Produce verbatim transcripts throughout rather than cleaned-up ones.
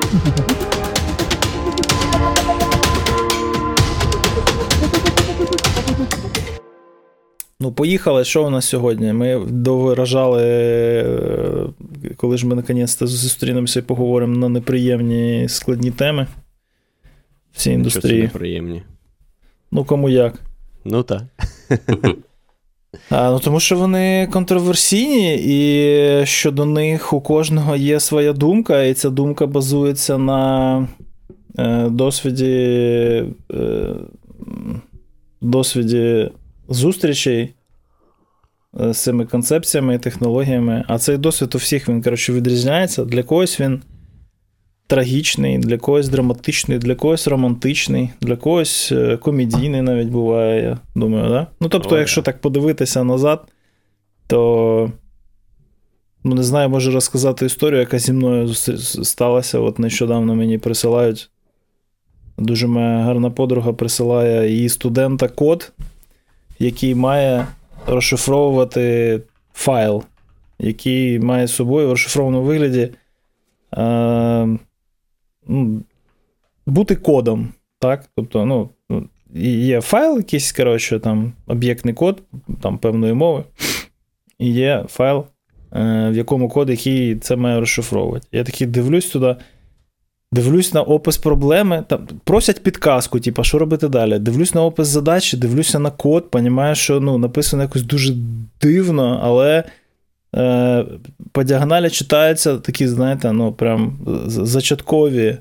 Ну, поїхали. Що у нас сьогодні? Ми довиражали, коли ж ми наконець-то зустрінемося і поговоримо на неприємні складні теми в цій індустрії. Що це неприємні? Ну, кому як. Ну, так. А, ну, тому що вони контроверсійні, і щодо них у кожного є своя думка, і ця думка базується на е, досвіді, е, досвіді зустрічей з цими концепціями і технологіями. А цей досвід у всіх, він, коротше, відрізняється. Для когось він трагічний, для когось драматичний, для когось романтичний, для когось комедійний навіть буває, я думаю, да? Ну, тобто, О, якщо так подивитися назад, то, ну, не знаю, можу розказати історію, яка зі мною сталася. От нещодавно мені присилають, дуже моя гарна подруга присилає її студента код, який має розшифровувати файл, який має з собою в розшифрованому вигляді е, ну, бути кодом, так? Тобто, ну, є файл якийсь, коротше, там, об'єктний код, там, певної мови, і є файл, е, в якому код, який це має розшифровувати. Я такий дивлюсь туди, дивлюсь на опис проблеми, там, просять підказку, типу, що робити далі. Дивлюсь на опис задачі, дивлюся на код, розумію, що, ну, написано якось дуже дивно, але е, по діагоналі читаються такі, знаєте, ну, прям зачаткові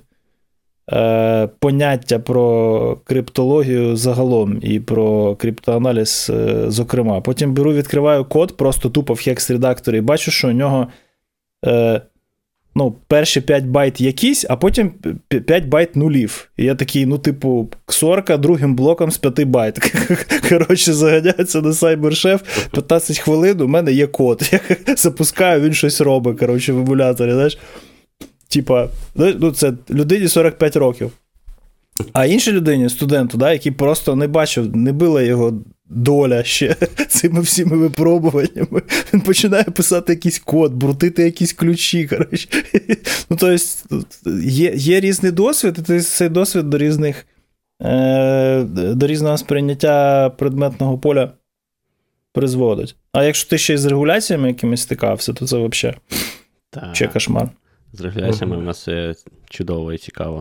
е, поняття про криптологію загалом і про криптоаналіз е, зокрема. Потім беру, відкриваю код, просто тупо в Hex-редакторі, і бачу, що у нього е, ну, перші п'ять байт якісь, а потім п'ять байт нулів. І я такий, ну, типу, ксорка другим блоком з п'яти байт. Коротше, заганяється на CyberChef, п'ятнадцять хвилин, у мене є код. Я запускаю, він щось робить, коротше, в емуляторі, знаєш. Типа, ну, це людині сорок п'ять років. А іншій людині, студенту, да, який просто не бачив, не била його доля ще цими всіми випробуваннями, він починає писати якийсь код, брутити якісь ключі, коротше. Ну, тобто, є, є різний досвід, і цей досвід до різних, е, до різного сприйняття предметного поля призводить. А якщо ти ще й з регуляціями якимись стикався, то це взагалі ще кошмар. З регуляціями у нас все чудово і цікаво.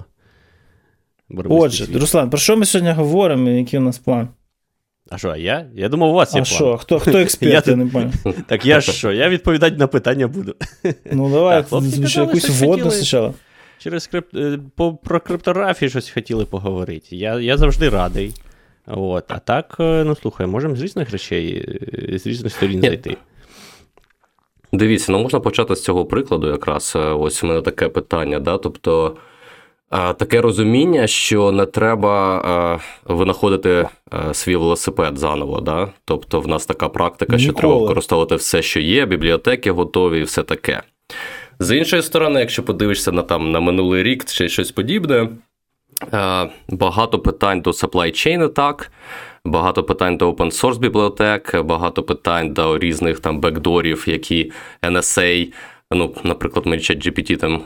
Отже, Руслан, про що ми сьогодні говоримо і який у нас план? А що, я? Я думав, у вас є а план. А що, хто, хто експерт, я, я не пам'ятаю. Так я ж що, я відповідати на питання буду. Ну давай, якусь вводну спочатку. Через крип... по, про криптографію щось хотіли поговорити. Я, я завжди радий. От. А так, ну слухай, можемо з різних речей, з різних сторін зайти. Дивіться, ну можна почати з цього прикладу якраз. Ось у мене таке питання, да, тобто таке розуміння, що не треба винаходити свій велосипед заново, да? Тобто в нас така практика, Ніколи. що треба використовувати все, що є, бібліотеки готові і все таке. З іншої сторони, якщо подивишся на, там, на минулий рік чи щось подібне, багато питань до supply chain атак, багато питань до open source бібліотек, багато питань до різних там бекдорів, які ен ес ей, ну, наприклад, ми ChatGPT там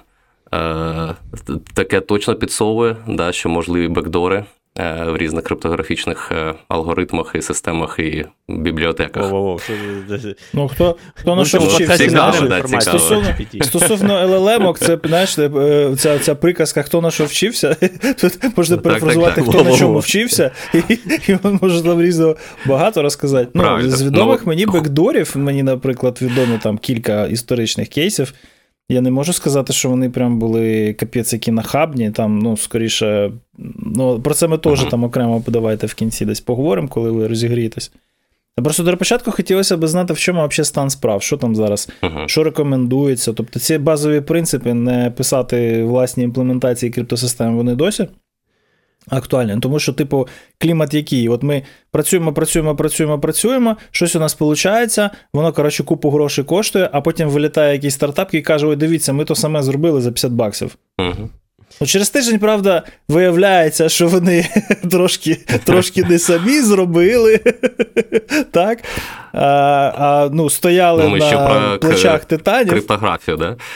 таке точно підсовує, да, що можливі бекдори в різних криптографічних алгоритмах і системах і бібліотеках. О-о-о. Ну, хто, хто на що вчився? Цікаво, да, цікаво. Стосовно, стосовно ел ел ем-ок, це, знаєш, ця, ця приказка, хто на що вчився, тут можна перефразувати, хто на чому вчився, і, і він може там різно багато розказати. Ну, з відомих ну, мені бекдорів, мені, наприклад, відомо там кілька історичних кейсів. Я не можу сказати, що вони прям були капець які нахабні, там, ну, скоріше, ну, про це ми теж там окремо, давайте в кінці десь поговоримо, коли ви розігрієтесь. А просто до початку хотілося б знати, в чому взагалі стан справ, що там зараз, uh-huh. що рекомендується. Тобто ці базові принципи не писати власні імплементації криптосистем, вони досі актуальні. Тому що, типу, клімат який? От ми працюємо, працюємо, працюємо, працюємо, щось у нас виходить, воно, коротше, купу грошей коштує, а потім вилітає якийсь стартап і каже, ой, дивіться, ми то саме зробили за п'ятдесят баксів. Uh-huh. Ну, через тиждень, правда, виявляється, що вони трошки, трошки не самі зробили, так? А, а, ну, стояли ну, на плечах титанів. Криптографію, да?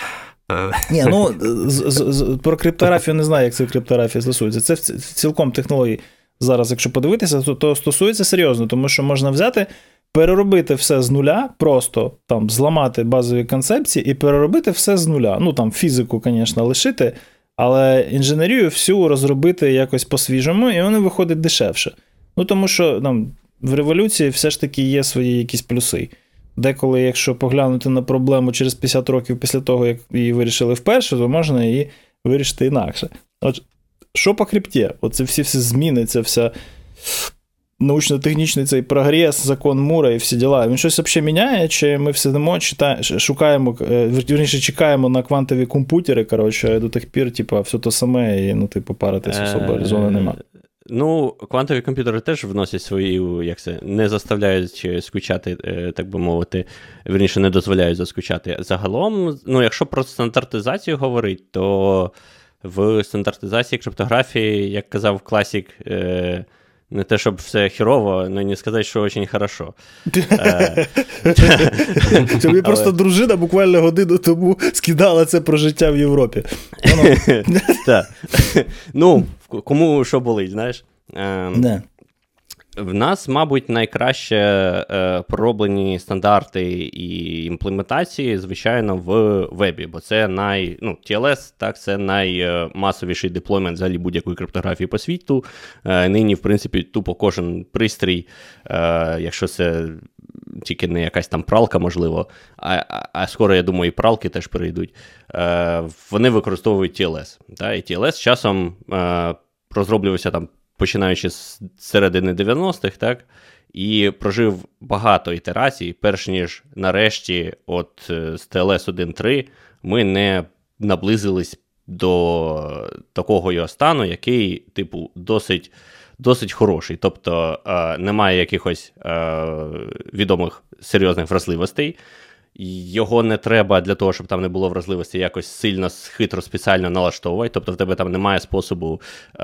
Ні, ну, з, з, з, про криптографію не знаю, як це криптографія стосується. Це цілком технології зараз, якщо подивитися, то, то стосується серйозно, тому що можна взяти, переробити все з нуля, просто там зламати базові концепції і переробити все з нуля. Ну, там фізику, звісно, лишити, але інженерію всю розробити якось по-свіжому, і воно виходить дешевше. Ну, тому що там, в революції все ж таки є свої якісь плюси. Деколи, якщо поглянути на проблему через п'ятдесят років після того, як її вирішили вперше, то можна її вирішити інакше. От, що по крипті? Оце всі всі зміни, це вся научно-технічний цей прогрес, закон Мура і всі діла. Він щось взагалі міняє, чи ми сидимо, читаємо, шукаємо, вірніше, чекаємо на квантові комп'ютери, коротше, до тих пір, типу, все то саме, і, ну, типу, паритись особо резону нема. Ну, квантові комп'ютери теж вносять свої, як це, не заставляють скучати, так би мовити, вірніше, не дозволяють заскучати. Загалом, ну, якщо про стандартизацію говорить, то в стандартизації криптографії, як казав класик, не те, щоб все хірово, але не сказати, що дуже хорошо. Тобі просто дружина буквально годину тому скидала це про життя в Європі. Так. Ну, кому що болить, знаєш? Не. В нас, мабуть, найкраще е, пророблені стандарти і імплементації, звичайно, в вебі, бо це най, ну, ті ел ес, так, це наймасовіший деплоймент взагалі будь-якої криптографії по світу. Е, нині, в принципі, тупо кожен пристрій, е, якщо це тільки не якась там пралка, можливо, а, а, а скоро, я думаю, і пралки теж перейдуть, е, вони використовують ті ел ес. Та, і ті ел ес з часом е, розроблювався там починаючи з середини дев'яностих, так, і прожив багато ітерацій, перш ніж нарешті от з ті ел ес один точка три ми не наблизились до такого його стану, який, типу, досить, досить хороший. Тобто е, немає якихось е, відомих серйозних вразливостей. Його не треба для того, щоб там не було вразливості, якось сильно, хитро, спеціально налаштовувати. Тобто в тебе там немає способу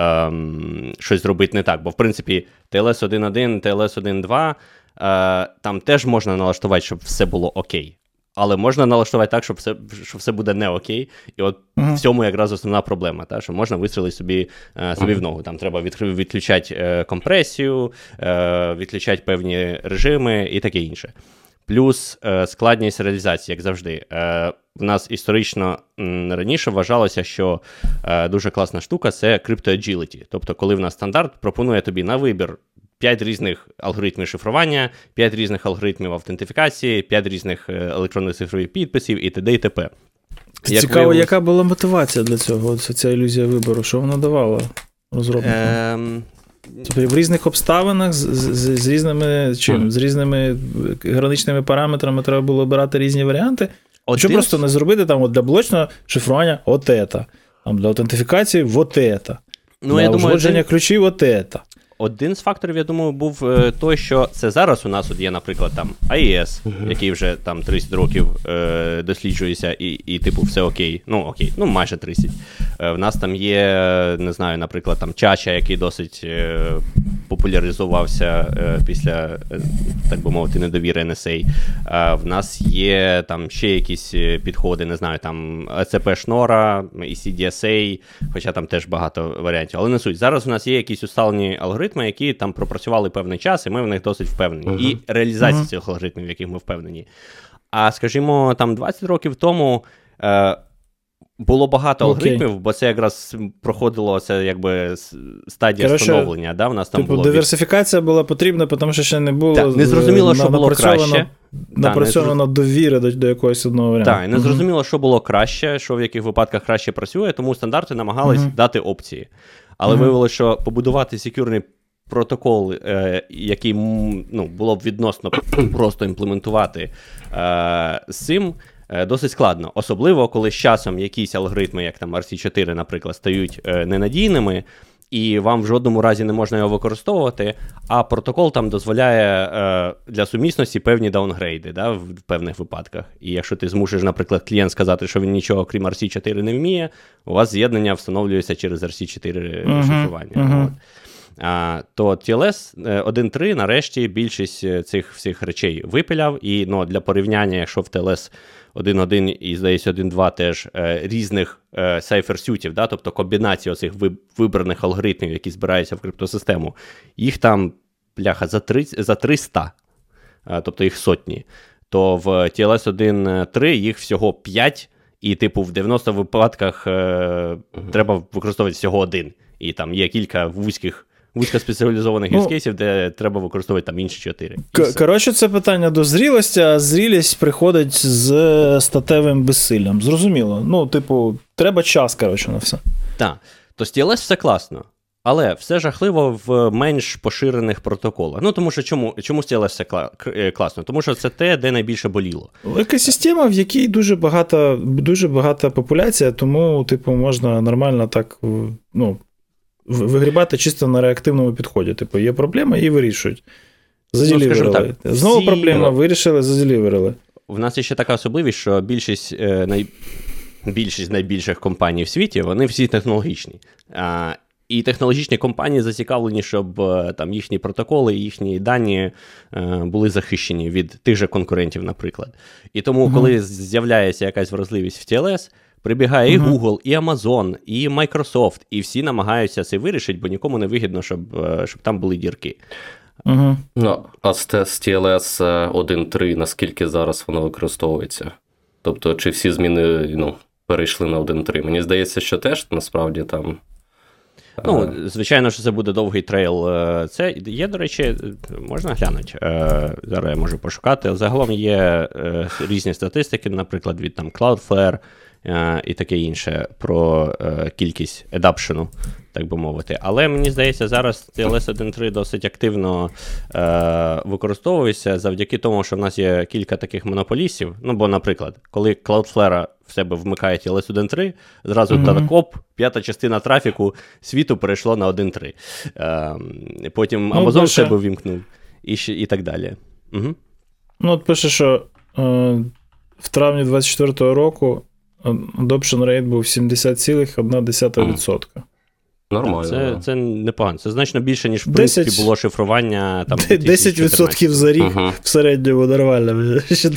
ем, щось зробити не так. Бо, в принципі, ті ел ес один точка один, ті ел ес один точка два, е, там теж можна налаштувати, щоб все було окей. Але можна налаштувати так, щоб все, що все буде не окей. І от uh-huh. в цьому якраз основна проблема, та, що можна вистрілити собі, е, собі uh-huh. в ногу. Там треба від, відключати е, компресію, е, відключати певні режими і таке інше. Плюс е, складність реалізації, як завжди. Е, в нас історично м, раніше вважалося, що е, дуже класна штука – це crypto-agility. Тобто, коли в нас стандарт пропонує тобі на вибір п'ять різних алгоритмів шифрування, п'ять різних алгоритмів автентифікації, п'ять різних електронних цифрових підписів і т.д. і т.п. Цікаво, виявилось... яка була мотивація для цього? От ця ілюзія вибору, що вона давала розробникам? Ем... Тобто в різних обставинах, з, з, з різними чим? Mm. З різними граничними параметрами треба було обирати різні варіанти. Один... Що просто не зробити там от для блочного шифрування от ета, там для аутентифікації вот ета, ну, для узгодження один... ключів от ета. Один з факторів, я думаю, був е, той, що це зараз у нас от є, наприклад, там ай і ес, uh-huh. який вже там тридцять років е, досліджується і, і, типу, все окей. Ну, окей, ну, майже тридцять. Е, в нас там є, не знаю, наприклад, там Чача, який досить е, популяризувався е, після, е, так би мовити, недовіри ен ес ей. Е, в нас є там ще якісь підходи, не знаю, там ей сі пі Шнора, і сі ді ес ей, хоча там теж багато варіантів. Але не суть. Зараз у нас є якісь усталені алгоритми, які там пропрацювали певний час, і ми в них досить впевнені. Uh-huh. І реалізація uh-huh. цих алгоритмів, в яких ми впевнені. А, скажімо, там двадцять років тому е, було багато okay. алгоритмів, бо це якраз проходило, це якби стадія Короче, становлення. Да? В нас там типу, було диверсифікація від... була потрібна, тому що ще не було так, не зрозуміло, що було краще. Напрацьовано не... довіри до, до якогось одного варіанту. Так, і не зрозуміло, uh-huh. що було краще, що в яких випадках краще працює, тому стандарти намагались uh-huh. дати опції. Але uh-huh. виявилося, що побудувати секюрний протокол, е, який ну, було б відносно просто імплементувати е, з цим, е, досить складно. Особливо, коли з часом якісь алгоритми, як там ар сі чотири, наприклад, стають е, ненадійними, і вам в жодному разі не можна його використовувати, а протокол там дозволяє е, для сумісності певні даунгрейди, да, в певних випадках. І якщо ти змусиш, наприклад, клієнт сказати, що він нічого, крім ар сі чотири, не вміє, у вас з'єднання встановлюється через ар сі чотири uh-huh. шифрування. Uh-huh. От. а, то ті ел ес один точка три нарешті більшість цих всіх речей випиляв, і ну, для порівняння, якщо в ті ел ес один точка один і, здається, один точка два теж е, різних е, сайферсютів, да, тобто комбінації оцих вибраних алгоритмів, які збираються в криптосистему, їх там, бляха, за, тридцять, за триста, е, тобто їх сотні, то в ті ел ес один точка три їх всього п'ять, і, типу, в дев'яноста випадках е, uh-huh. треба використовувати всього один. І там є кілька вузьких, вузькоспеціалізованих юзкейсів, ну, де треба використовувати там інші чотири. К- коротше, це питання до зрілості, а зрілість приходить з статевим безсиллям. Зрозуміло. Ну, типу, треба час, коротше, на все. Так. То з ті ел ес все класно. Але все жахливо в менш поширених протоколах. Ну, тому що чому, чому з ті ел ес все кла- класно? Тому що це те, де найбільше боліло. Екосистема, в якій дуже багата, дуже багата популяція, тому, типу, можна нормально так, ну, вигрібати чисто на реактивному підході. Типу, є проблема, її вирішують. Заділіверили. Ну, знову всі... проблема, вирішили, заділіверили. В нас є ще така особливість, що більшість, е, най... більшість найбільших компаній в світі, вони всі технологічні. А, і технологічні компанії зацікавлені, щоб там їхні протоколи, їхні дані е, були захищені від тих же конкурентів, наприклад. І тому, угу. коли з'являється якась вразливість в ті ел ес, прибігає uh-huh. і Google, і Amazon, і Microsoft, і всі намагаються це вирішити, бо нікому не вигідно, щоб, щоб там були дірки. Uh-huh. Ну, а з ті ел ес один точка три, наскільки зараз воно використовується? Тобто, чи всі зміни ну, перейшли на один точка три? Мені здається, що теж, насправді, там... Ну, звичайно, що це буде довгий трейл. Це є, до речі, можна глянути. Зараз я можу пошукати. Загалом є різні статистики, наприклад, від там Cloudflare, і таке інше, про е, кількість едапшену, так би мовити. Але, мені здається, зараз ті ел ес один точка три досить активно е, використовується завдяки тому, що в нас є кілька таких монополістів. Ну, бо, наприклад, коли Cloudflare в себе вмикає ті ел ес один точка три, зразу mm-hmm. Datacop, п'ята частина трафіку світу перейшло на один точка три. Е, потім ну, Amazon в себе вімкнув і, і так далі. Угу. Ну, от пише, що е, в травні двадцять четвертого року adoption rate був сімдесят цілих одна десята відсотка. Нормально. Це, це непогано. Це значно більше, ніж в принципі десять було шифрування там десять відсотків за рік uh-huh. в середньому нормально.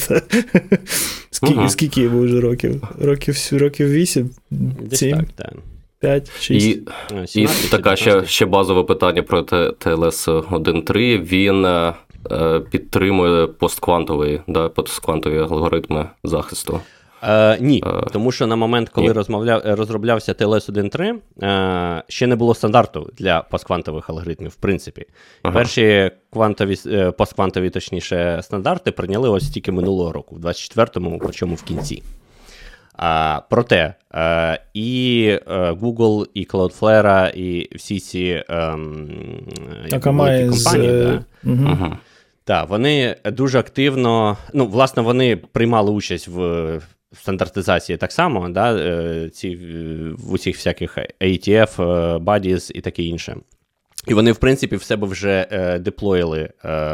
Скільки, uh-huh. скільки йому вже років? Років, років вісім? сім? Так, так. п'ять, шість. І, і така ще, ще базове питання про ті ел ес один точка три. Він е, підтримує постквантові, да, постквантові алгоритми захисту. Е, ні, е, тому що на момент, коли розмовляв, розроблявся ті ел ес один точка три, е, ще не було стандарту для постквантових алгоритмів, в принципі. Ага. Перші квантові, е, постквантові, точніше, стандарти прийняли ось тільки минулого року, в двадцять четвертому, причому в кінці. А, проте е, і е, Google, і Cloudflare, і всі ці е, великі компанії, з... да, угу. Угу. Так, вони дуже активно, ну, власне, вони приймали участь в стандартизації так само, да, ці, в усіх всяких ей ті еф, Buddies і таке інше. І вони, в принципі, в себе вже е, деплоїли,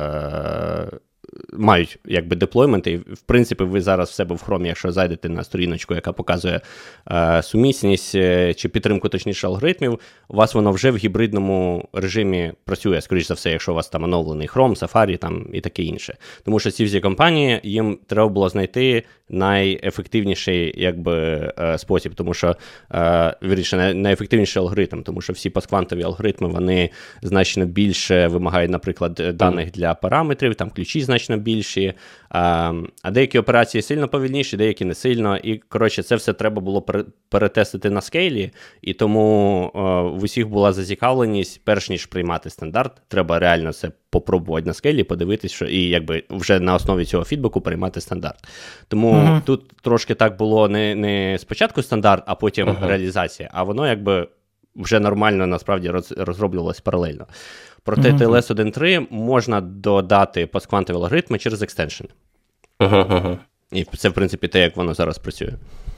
е, мають якби деплойменти. І, в принципі, ви зараз в себе в Chrome, якщо зайдете на сторіночку, яка показує е, сумісність е, чи підтримку, точніше, алгоритмів, у вас воно вже в гібридному режимі працює, скоріш за все, якщо у вас там оновлений Chrome, Safari там, і таке інше. Тому що ці всі компанії, їм треба було знайти найефективніший якби, е, спосіб, тому що, е, вірніше, найефективніший алгоритм, тому що всі постквантові алгоритми, вони значно більше вимагають, наприклад, даних для параметрів, там ключі значно більші, а, а деякі операції сильно повільніші, деякі не сильно, і, коротше, це все треба було перетестити на скейлі, і тому о, в усіх була зацікавленість, перш ніж приймати стандарт, треба реально це попробувати на скейлі, подивитись, що, і якби вже на основі цього фідбеку приймати стандарт. Тому uh-huh. тут трошки так було не, не спочатку стандарт, а потім uh-huh. реалізація, а воно якби вже нормально насправді роз, розроблювалось паралельно. Проте uh-huh. ті ел ес один точка три можна додати постквантові алгоритми через екстеншени. Uh-huh. І це, в принципі, те, як воно зараз працює.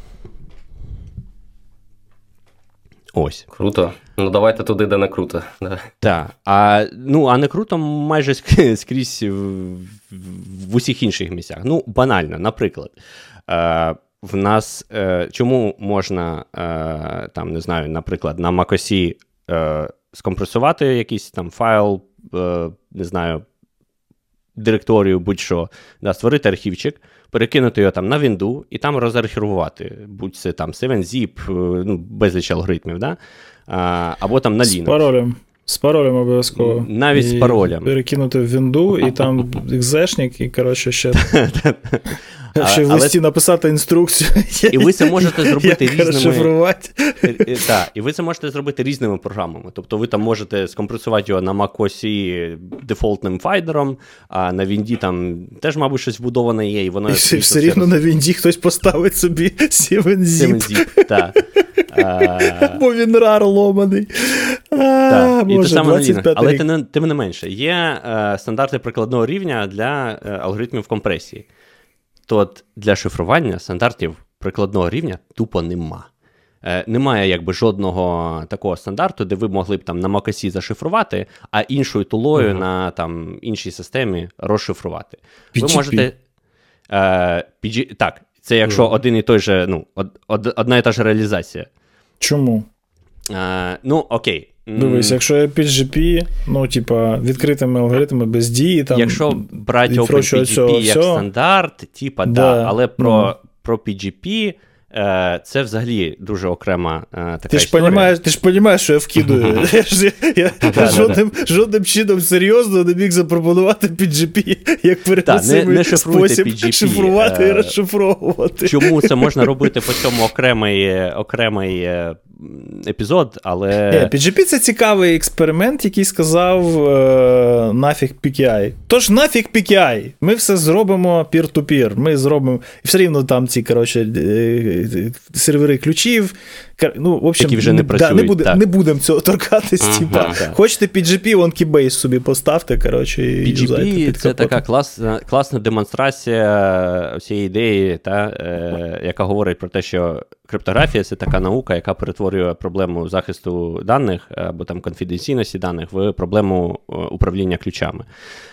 Ось. Круто. Ну, давайте туди, де не круто. Так. А, ну, а не круто майже скрізь в, в усіх інших місцях. Ну, банально, наприклад. Е, в нас, е, чому можна, е, там, не знаю, наприклад, на macOS е, скомпресувати якийсь там файл, е, не знаю, директорію, будь-що, да, створити архівчик, перекинути його там на вінду і там розархівувати, будь це там севен зіп, ну, безліч алгоритмів, да? а, або там на Linux. З паролем. З паролем обов'язково. Навіть з паролем. Перекинути в вінду, і там екзешник, і, коротше, ще, ще в Але... листі написати інструкцію. І ви це можете зробити як різними... розшифрувати. Так, і ви це можете зробити різними програмами. Тобто ви там можете скомпресувати його на macOS дефолтним файдером, а на Вінді там теж, мабуть, щось вбудоване є. І воно і все, все рівно на Вінді хтось поставить собі севен зіп. Так. Бо він рар ломаний. Так, і те саме на Linux. Але тим, тим не менше, є е, стандарти прикладного рівня для е, алгоритмів компресії. То от для шифрування стандартів прикладного рівня тупо нема. Е, немає якби жодного такого стандарту, де ви могли б там на macOS зашифрувати, а іншою тулою uh-huh. на там іншій системі розшифрувати. пі джі пі. Ви можете... Е, пі джі, так, це якщо uh-huh. один і той же, ну, од, од, одна і та ж реалізація. Чому? Е, ну, окей. Дивись, якщо є пі джі пі, ну, типа, відкритими алгоритмами без дії, там... Якщо брати OpenPGP як все, стандарт, типа, да, да, але про, ну. про пі джі пі е, це взагалі дуже окрема е, така ти ж історія. Понімаєш, ти ж розумієш, що я вкидую. Я жодним чином серйозно не міг запропонувати пі джі пі як переносимий спосіб шифрувати і розшифровувати. Чому це можна робити по цьому окремий епізод, але... пі джі пі – це цікавий експеримент, який сказав е, нафіг пі кей ай. Тож нафіг пі кей ай. Ми все зробимо peer-to-peer. Ми зробимо... І все рівно там ці, коротше, е, сервери ключів. Ну, в общем, які вже не працюють. Да, не, буде, не будемо цього торкатись. Ага, типа. так. Хочете пі джі пі, вон Keybase собі поставте, коротше, і пі джі пі юзайте – це така класна, класна демонстрація всієї ідеї, та, е, яка говорить про те, що криптографія – це така наука, яка перетворює проблему захисту даних або там конфіденційності даних в проблему управління ключами.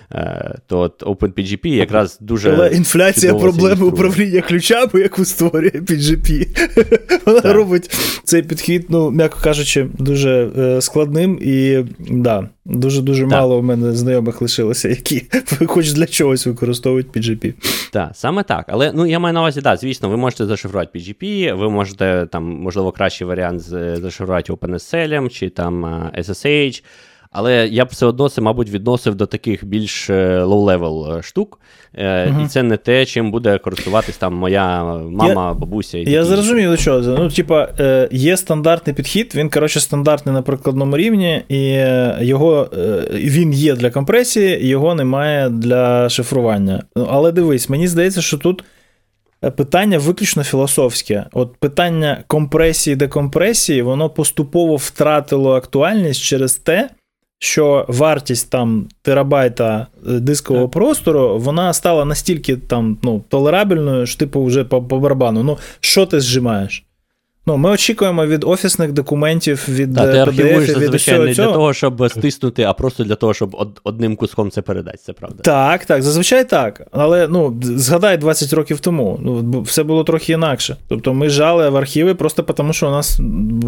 Е, то от OpenPGP якраз дуже... Але інфляція проблеми управління ключами, яку створює пі джі пі, вона так. робить цей підхід, ну, м'яко кажучи, дуже е, складним і, да, дуже-дуже так. мало у мене знайомих лишилося, які хоч для чогось використовують пі джі пі. Так, саме так. Але, ну, я маю на увазі, да, звісно, ви можете зашифрувати пі джі пі, ви можете, там, можливо, кращий варіант зашифрувати OpenSSL чи там ес ес ейч, але я б все одно це, мабуть, відносив до таких більш low-level штук. Uh-huh. І це не те, чим буде користуватись там моя мама, я, бабуся. І я зрозумів, до чого. Ну, типа, є стандартний підхід, він, коротше, стандартний на прикладному рівні, і його, він є для компресії, його немає для шифрування. Але дивись, мені здається, що тут питання виключно філософське. От питання компресії, декомпресії, воно поступово втратило актуальність через те, що вартість там терабайта дискового так. простору, вона стала настільки там, ну, толерабельною, що типу вже по, по барабану. Ну, що ти зжимаєш? Ну, ми очікуємо від офісних документів, від пі ді ефів, від всього цього. Ти архівуєш зазвичай не для того, щоб стиснути, а просто для того, щоб од, одним куском це передати, це правда? Так, так, зазвичай так. Але, ну, згадай двадцять років тому, ну, все було трохи інакше. Тобто ми жали в архіви просто тому, що у нас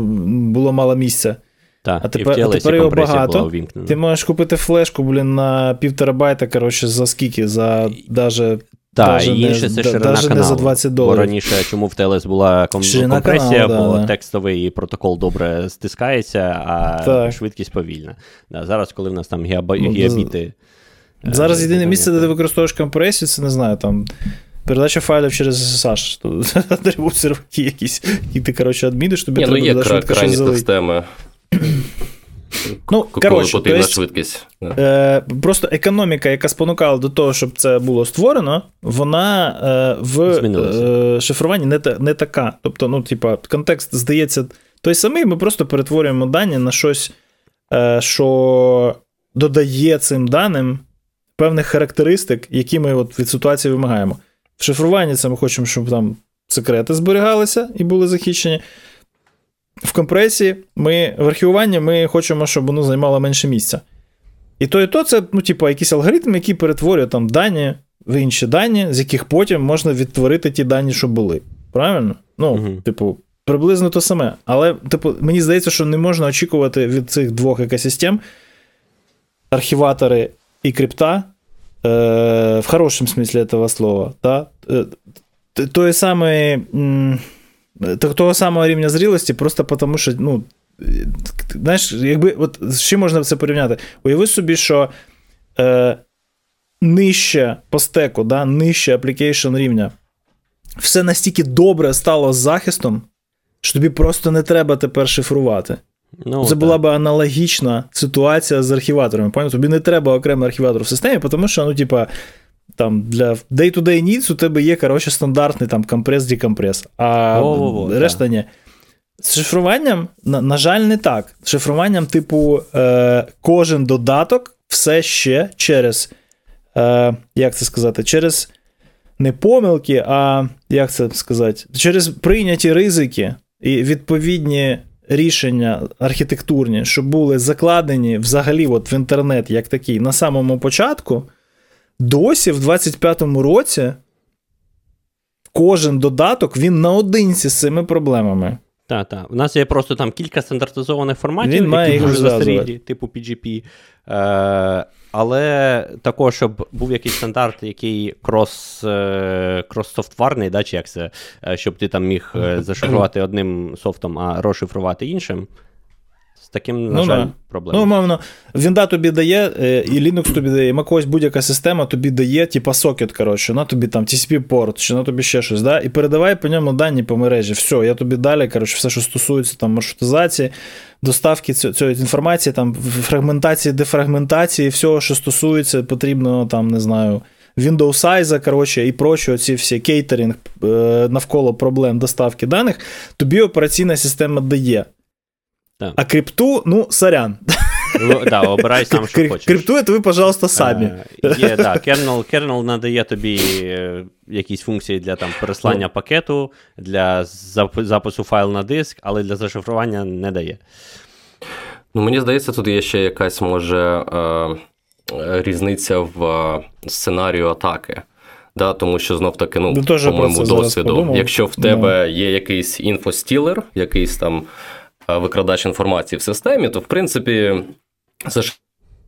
було мало місця. Так, а тепер, а тепер його багато. Ти можеш купити флешку, блін, на пів терабайта, коротше, за скільки? За даже, так, даже, і інше не, це ширина даже каналу. Не за двадцять доларів. Бо раніше, чому в Телес була ком- компресія, каналу, бо да, текстовий протокол добре стискається, а так. швидкість повільна. Да, зараз, коли в нас там гіаба- ну, гіабіти... Зараз єдине місце, де ти використовуєш компресію, це, не знаю, там... передача файлів через ес ес аш. Треба серваки якісь, які ти, коротше, адміниш, тобі Ні, треба ну, є швидко крайні системи. Ну, коротше, потрібна то есть, швидкість. Е, просто економіка, яка спонукала до того, щоб це було створено, вона е, в е, шифруванні не, та, не така. Тобто, ну, типа, контекст здається той самий, ми просто перетворюємо дані на щось, е, що додає цим даним певних характеристик, які ми от від ситуації вимагаємо. В шифруванні це ми хочемо, щоб там секрети зберігалися і були захищені. В компресії, ми, в архівуванні ми хочемо, щоб воно займало менше місця. І то, і то це, ну, типу, якийсь алгоритм, який перетворює там дані в інші дані, з яких потім можна відтворити ті дані, що були. Правильно? Ну, угу. типу, приблизно те саме. Але, типу, мені здається, що не можна очікувати від цих двох екосистем, архіватори і крипта, е, в хорошому смислі цього слова, да? е, тої самої, того самого рівня зрілості, просто тому, що, ну, знаєш, якби, от з чим можна це порівняти? Уяви собі, що е, нижче по стеку, да, нижче application рівня, все настільки добре стало з захистом, що тобі просто не треба тепер шифрувати. Ну, це так. Була б аналогічна ситуація з архіваторами. Пам'ятаєш? Тобі не треба окремий архіватор в системі, тому що, ну, типа, там, для day-to-day needs у тебе є, коротше, стандартний там компрес-декомпрес, а О-о-о, решта так. ні. З шифруванням, на, на жаль, не так. З шифруванням, типу, е, кожен додаток все ще через, е, як це сказати, через не помилки, а, як це сказати, через прийняті ризики і відповідні рішення архітектурні, що були закладені взагалі от в інтернет як такий на самому початку, досі в двадцять п'ятому році кожен додаток, він наодинці з цими проблемами. Так, так. У нас є просто там кілька стандартизованих форматів, він які дуже застарілі, типу пі джі пі. Е, але також, щоб був якийсь стандарт, який крос, е, крос-софтварний, да, чи як це, щоб ти там міг зашифрувати одним софтом, а розшифрувати іншим. З таким, на ну, жаль, да. проблема. Ну, умовно, Вінда тобі дає, і Linux тобі дає, і macOS будь-яка система тобі дає, типа сокет, коротше, на тобі там ті сі пі-порт, чи на тобі ще щось, да? І передавай по ньому дані по мережі. Все, я тобі далі, коротше, все, що стосується там маршрутизації, доставки цієї інформації, там, фрагментації, дефрагментації, всього, що стосується, потрібно, там, не знаю, Windows size, коротше, і прочі, оці всі кейтерінг навколо проблем доставки даних, тобі операційна система дає. Да. А крипту, ну, сорян. Ну, да, обирай сам, що хочеш. Крипту, це ви, пожалуйста, самі. Е, є, да, kernel, kernel надає тобі якісь функції для там переслання ну. пакету, для запису файлу на диск, але для зашифрування не дає. Ну, мені здається, тут є ще якась, може, е, різниця в сценарію атаки. Да, тому що, знов-таки, ну, ну по моєму досвіду, якщо в тебе no. є якийсь інфостілер, якийсь там викрадач інформації в системі, то, в принципі, це ж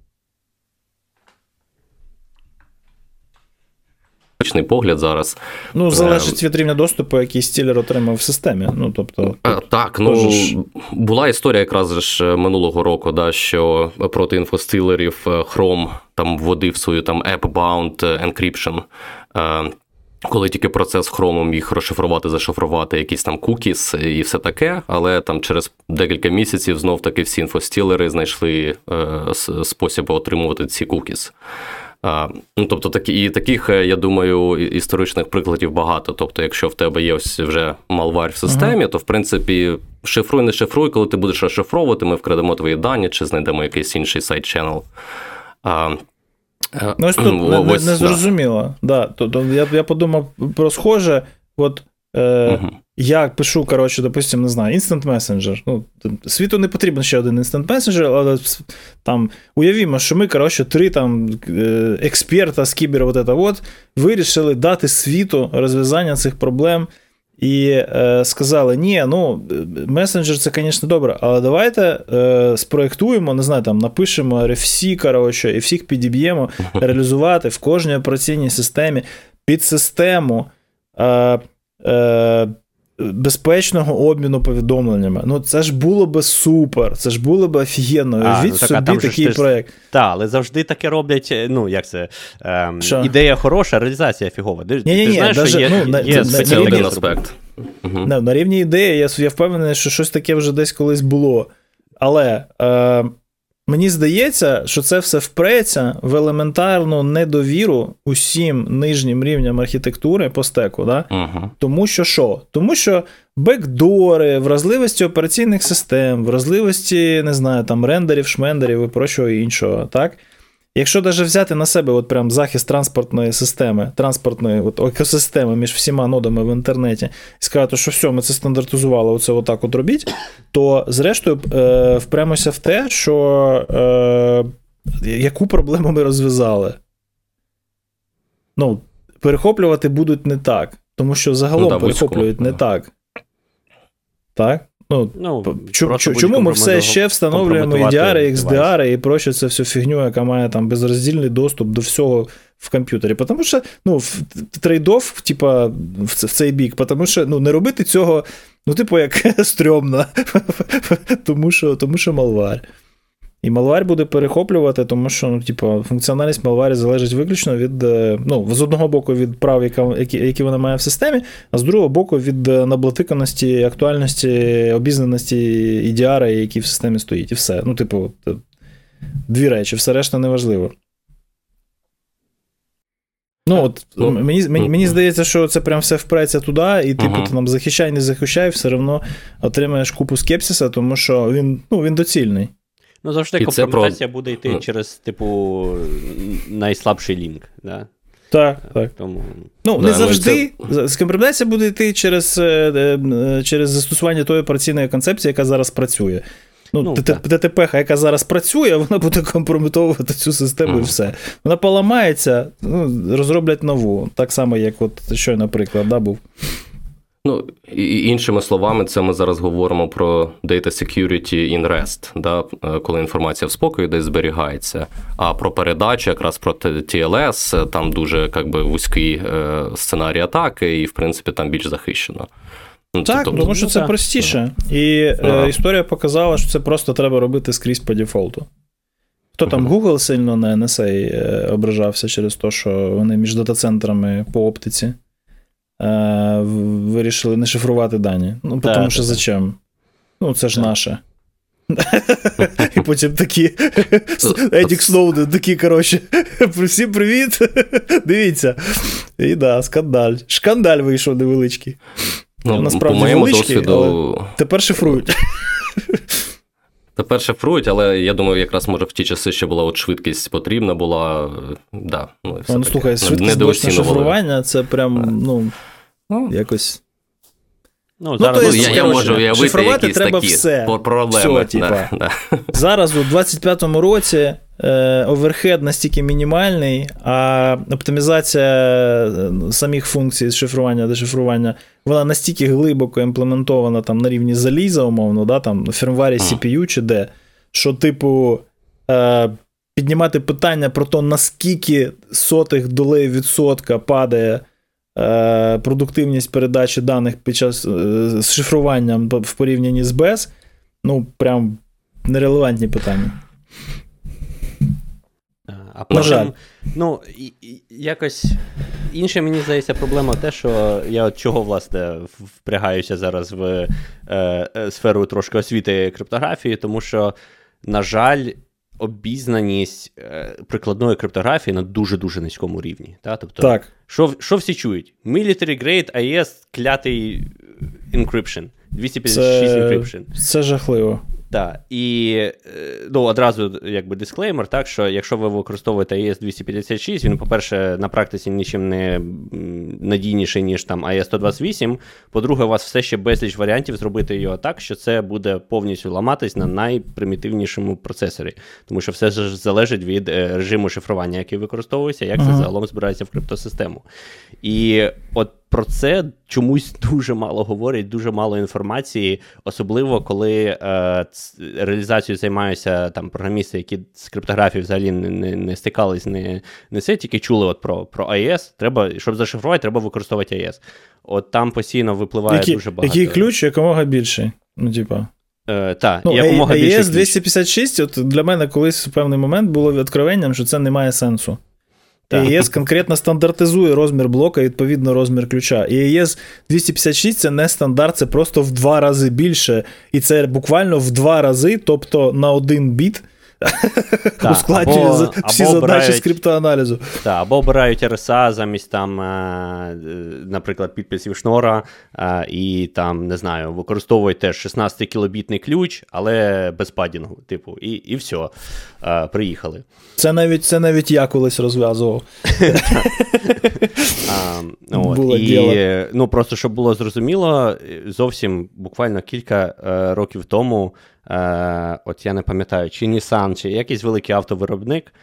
погляд зараз. Ну, залежить від рівня доступу, який стілер отримав в системі. Ну, тобто, так, ну, ж... була історія якраз ж минулого року, да, що проти інфостілерів Chrome там вводив свою там app-bound encryption, коли тільки процес Chrome міг розшифрувати, зашифрувати якісь там кукіс і все таке, але там через декілька місяців знов-таки всі інфостілери знайшли е, способи отримувати ці кукіс. А, ну, тобто, такі, і таких, я думаю, історичних прикладів багато. Тобто, якщо в тебе є ось вже малвар в системі, uh-huh. то, в принципі, шифруй, не шифруй, коли ти будеш розшифровувати, ми вкрадемо твої дані, чи знайдемо якийсь інший сайт-ченел. Ну, ось тут не, ось, не зрозуміло. Да. Да. Тобто, я, я подумав про схоже, от е, uh-huh. я пишу, коротше, допустим, не знаю, Instant Messenger. Ну, світу не потрібен ще один Instant Messenger, але там уявімо, що ми, коротше, три там експерта з кібер, от это от, вирішили дати світу розв'язання цих проблем. І е, сказали, ні, ну, месенджер це, звісно, добре, але давайте е, спроєктуємо, не знаю, там, напишемо ар еф сі, коротше, і всіх підіб'ємо, реалізувати в кожній операційній системі під систему е, е, безпечного обміну повідомленнями. Ну, це ж було би супер, це ж було би офігенно. Уявіть ну, собі такий ж, проєкт. Так, але завжди таке роблять, ну, як це, ем, ідея хороша, реалізація фігова. Ти, ні, ні, ти ні, знаєш, даже, що є, ну, є, є спеціальний аспект. Угу. На, на рівні ідеї я, я впевнений, що щось таке вже десь колись було. Але е, мені здається, що це все впреться в елементарну недовіру усім нижнім рівням архітектури по стеку. Да? Угу. Тому що що? Тому що бекдори, вразливості операційних систем, вразливості, не знаю, там рендерів, шмендерів і прочого іншого, так? Якщо навіть взяти на себе от прям захист транспортної системи, транспортної от екосистеми між всіма нодами в інтернеті, і сказати, що все, ми це стандартизували, оце отак от робіть, то зрештою е, впремося в те, що е, яку проблему ми розв'язали. Ну, перехоплювати будуть не так, тому що загалом ну, да, перехоплюють не так. Так? Ну, Ну, чому, чому ми все ще встановлюємо і ді ар, і ікс ді ар, і проче це всю фігню, яка має там безроздільний доступ до всього в комп'ютері? Тому що, ну, трейд-офф, типа, в цей бік, тому що, ну, не робити цього, ну, типу, як стрьомно, тому що, тому що малвар. І малвар буде перехоплювати, тому що, ну, типу, функціональність малварі залежить виключно від, ну, з одного боку від прав, які, які вона має в системі, а з другого боку від наблатиканості, актуальності, обізнаності і ді ар, які в системі стоїть. І все. Ну, типу, дві речі, все решта неважливо. Ну, от, ну, мені, мені, мені здається, що це прям все впреться туди, і типу, ага. ти нам захищай, не захищай, все одно отримаєш купу скепсиса, тому що він, ну, він доцільний. Ну, завжди компрометація про... буде йти mm. через, типу, найслабший лінк, да? Так, так. Тому... Ну, да, не завжди. Це... Компрометація буде йти через, через застосування тої операційної концепції, яка зараз працює. Ну, ну ті ті пі, яка зараз працює, вона буде компрометовувати цю систему mm. і все. Вона поламається, ну, розроблять нову. Так само, як от щойно, наприклад, да, був. Ну, і іншими словами, це ми зараз говоримо про data security in rest, да, коли інформація в спокої десь зберігається. А про передачу, якраз про ті ел ес, там дуже, як би, вузький е, сценарій атаки, і, в принципі, там більш захищено. Ну, так, тобто, тому що це простіше. І е, історія показала, що це просто треба робити скрізь по дефолту. Хто там, Google сильно на ен ес ей е, ображався через те, що вони між дата-центрами по оптиці е, вирішили не шифрувати дані. Ну, так, тому що так. Зачем? Ну, це ж так. Наше. І потім такі Едік Сноуден, такі, коротше, всім привіт, дивіться. І да, скандаль. Шкандаль вийшов невеличкий. Ну, насправді по моєму величкий, досвіду... Тепер шифрують. Тепер шифрують, але я думаю, якраз, може, в ті часи ще була от швидкість потрібна була. Да, ну, все ну, слухай, швидкість бочне шифрування, це прям, ну, ну, якось... Ну, зараз, ну, то є, я, я можу уявити шифрувати якісь треба такі все. проблеми. Все, да, да. Зараз у двадцять п'ятому році е, оверхед настільки мінімальний, а оптимізація самих функцій шифрування, дешифрування, вона настільки глибоко імплементована там, на рівні заліза, умовно, да, там, на фірмварі сі пі ю чи де, що, типу, е, піднімати питання про те, наскільки сотих долей відсотка падає продуктивність передачі даних під час з шифруванням в порівнянні з без, ну, прям нерелевантні питання. А потім, ну, якось інша, мені здається, проблема те, що я от чого, власне, впрягаюся зараз в е, сферу трошки освіти криптографії, тому що, на жаль, обізнаність е, прикладної криптографії на дуже-дуже низькому рівні. Та? Тобто, так. Що, що всі чують? Military Grade ей і ес клятий encryption, двісті п'ятдесят шість це, encryption. Це жахливо. Так, і ну, одразу якби дисклеймер, так, що якщо ви використовуєте ей ес двісті п'ятдесят шість, він, по-перше, на практиці нічим не надійніший, ніж там ей ес сто двадцять вісім, по-друге, у вас все ще безліч варіантів зробити його так, що це буде повністю ламатись на найпримітивнішому процесорі, тому що все ж залежить від режиму шифрування, який використовується, як ага. це загалом збирається в криптосистему. І от про це чомусь дуже мало говорять, дуже мало інформації, особливо коли е, реалізацією займаються там програмісти, які з криптографією взагалі не, не, не стикались, не, не це, тільки чули от про, про ей ес. Треба, щоб зашифрувати, треба використовувати ей ес. От там постійно випливає Які, дуже багато. Який ключ якомога більший? Ну, типа... Е, так, ну, якомога більший ей ес двісті п'ятдесят шість, от для мене колись в певний момент було відкровенням, що це не має сенсу. ей ес конкретно стандартизує розмір блока, відповідно розмір ключа. І ей ес двісті п'ятдесят шість це не стандарт, це просто в два рази більше. І це буквально в два рази, тобто на один біт та, ускладнює або, всі або задачі обирають, з криптоаналізу. Та, або обирають ар ес ей замість там, наприклад, підписів шнора, і там, не знаю, використовують теж шістнадцятикілобітний ключ, але без падінгу, типу, і, і все, приїхали. Це навіть, це навіть я колись розв'язував. Було діло. Ну, просто, щоб було зрозуміло, зовсім буквально кілька років тому, от я не пам'ятаю, чи Nissan, чи якийсь великий автовиробник,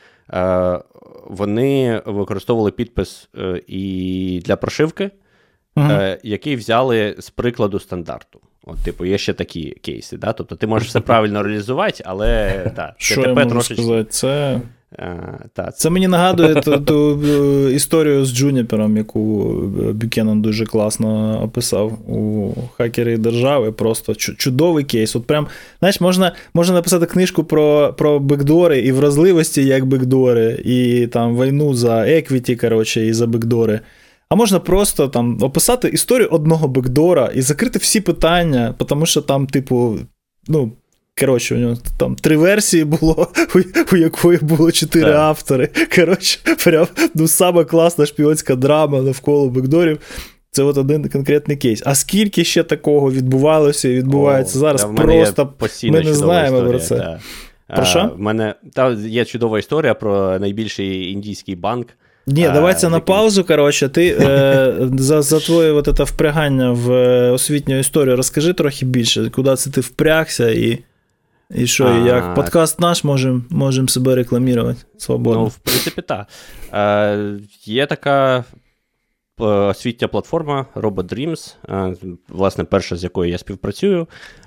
вони використовували підпис і для прошивки, uh-huh. який взяли з прикладу стандарту. От, типу, є ще такі кейси, да? Тобто ти можеш все правильно реалізувати, але да, що я можу трошечки... сказати? Це... А, та, це мені нагадує ту, ту історію з Джуніпером, яку Бюкенен дуже класно описав у «Хакери держави». Просто чудовий кейс. От прям, знаєш, можна, можна написати книжку про, про бекдори і вразливості як бекдори, і там війну за еквіті, коротше, і за бекдори. А можна просто там описати історію одного бекдора і закрити всі питання, тому що там, типу, ну, коротше, у нього там три версії було, у, у якої було чотири так. автори. Коротше, прям, ну, саме класна шпіонська драма навколо бекдорів. Це от один конкретний кейс. А скільки ще такого відбувалося і відбувається О, зараз, просто ми не знаємо історія, про це. Та. Про що? А, в мене та, є чудова історія про найбільший індійський банк. Ні, а, давай це на паузу, коротше, ти е, за, за твоє от це впрягання в освітню історію розкажи трохи більше, куди це ти впрягся і, і що, а, і як. Подкаст наш, можемо можем себе рекламувати свободно. Ну, в принципі, так. Е, є така освітня платформа Robot Dreams, власне, перша, з якою я співпрацюю,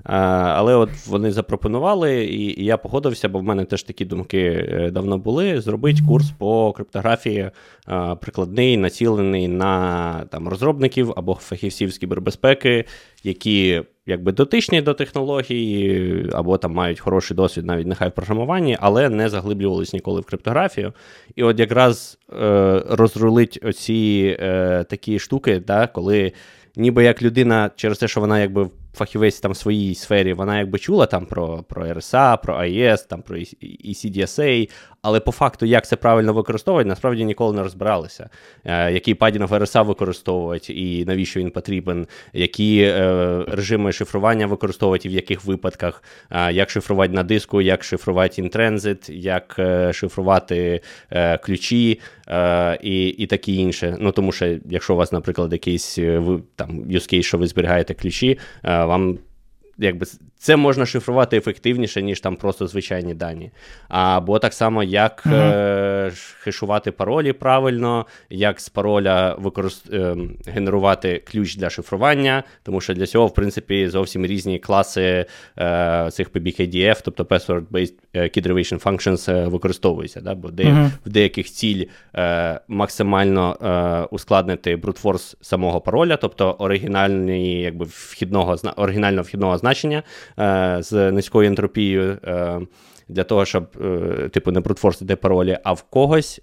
але от вони запропонували, і я погодився, бо в мене теж такі думки давно були, зробити курс по криптографії прикладний, націлений на там, розробників або фахівців з кібербезпеки, які якби дотичні до технологій, або там мають хороший досвід навіть нехай в програмуванні, але не заглиблювались ніколи в криптографію. І от якраз е, розрулить оці е, такі штуки, да, коли ніби як людина, через те, що вона якби фахівець там в своїй сфері, вона якби чула там про, про ар ес ей, про ай ес, там про і сі ді ес ей, але по факту, як це правильно використовувати, насправді ніколи не розбиралися. Е, який падінг ар ес ей використовувати і навіщо він потрібен, які е, режими шифрування використовувати і в яких випадках, е, як шифрувати на диску, як шифрувати in-transit, як е, шифрувати е, ключі е, і, і таке інше. Ну, тому що, якщо у вас, наприклад, якийсь там use case, що ви зберігаєте ключі, е, вам якби це можна шифрувати ефективніше, ніж там просто звичайні дані. Або так само, як mm-hmm. е- хешувати паролі правильно, як з пароля використ... е- генерувати ключ для шифрування, тому що для цього, в принципі, зовсім різні класи е- цих пі бі кей ді еф, тобто Password-Based Key Derivation Functions е- використовуються, да? Бо де- mm-hmm. в деяких ціль е- максимально е- ускладнити брутфорс самого пароля, тобто оригінальний, якби, вхідного, оригінального вхідного значення з низькою ентропією для того, щоб, типу, не брутфорсити паролі, а в когось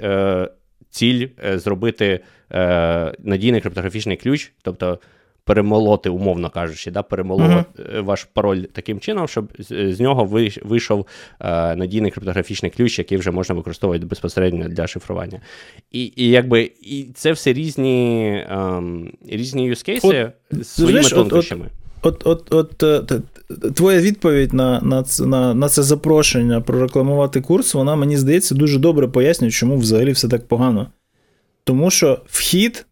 ціль зробити надійний криптографічний ключ, тобто перемолоти, умовно кажучи, да, перемолоти uh-huh. ваш пароль таким чином, щоб з нього вийшов надійний криптографічний ключ, який вже можна використовувати безпосередньо для шифрування. І, і якби і це все різні, ем, різні юзкейси з своїми тонкощами. От, от, от, от твоя відповідь на, на, на, на це запрошення прорекламувати курс, вона, мені здається, дуже добре пояснює, чому взагалі все так погано. Тому що вхід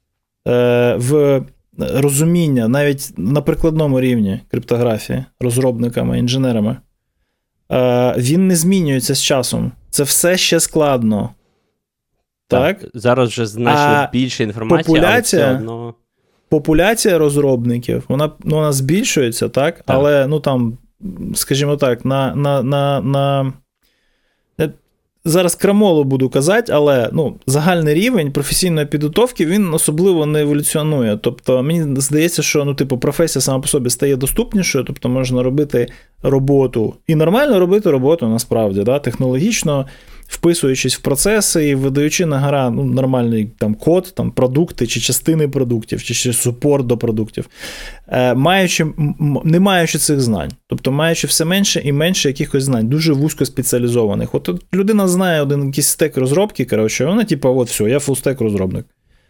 е, в розуміння, навіть на прикладному рівні криптографії, розробниками, інженерами, е, він не змінюється з часом. Це все ще складно. Так? Так? Зараз вже значно більше інформації, але все одно... Популяція розробників, вона, ну, вона збільшується, так? так? Але, ну, там, скажімо так, на, на, на, на... зараз крамолу буду казати, але, ну, загальний рівень професійної підготовки, він особливо не еволюціонує. Тобто, мені здається, що, ну, типу, професія сама по собі стає доступнішою, тобто можна робити роботу, і нормально робити роботу, насправді, да? Технологічно, вписуючись в процеси і видаючи на гора, ну, нормальний там код, там продукти чи частини продуктів, чи, чи супорт до продуктів, е, маючи, м, не маючи цих знань. Тобто маючи все менше і менше якихось знань, дуже вузько спеціалізованих. От, от людина знає один якийсь стек розробки, коротше, вона типу, от все, я фулстек розробник.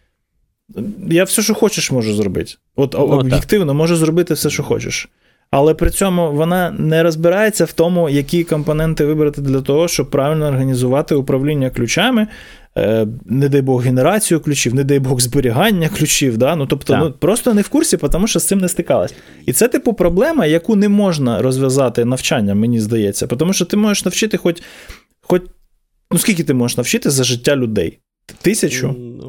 Я все, що хочеш, можу зробити. От ну, об'єктивно, так. можу зробити все, що хочеш. Але при цьому вона не розбирається в тому, які компоненти вибрати для того, щоб правильно організувати управління ключами, е, не дай Бог генерацію ключів, не дай Бог зберігання ключів. Да? Ну, тобто ну, просто не в курсі, тому що з цим не стикалась. І це типу проблема, яку не можна розв'язати навчанням, мені здається. Тому що ти можеш навчити хоч, хоч, ну скільки ти можеш навчити за життя людей? Тисячу? Ну,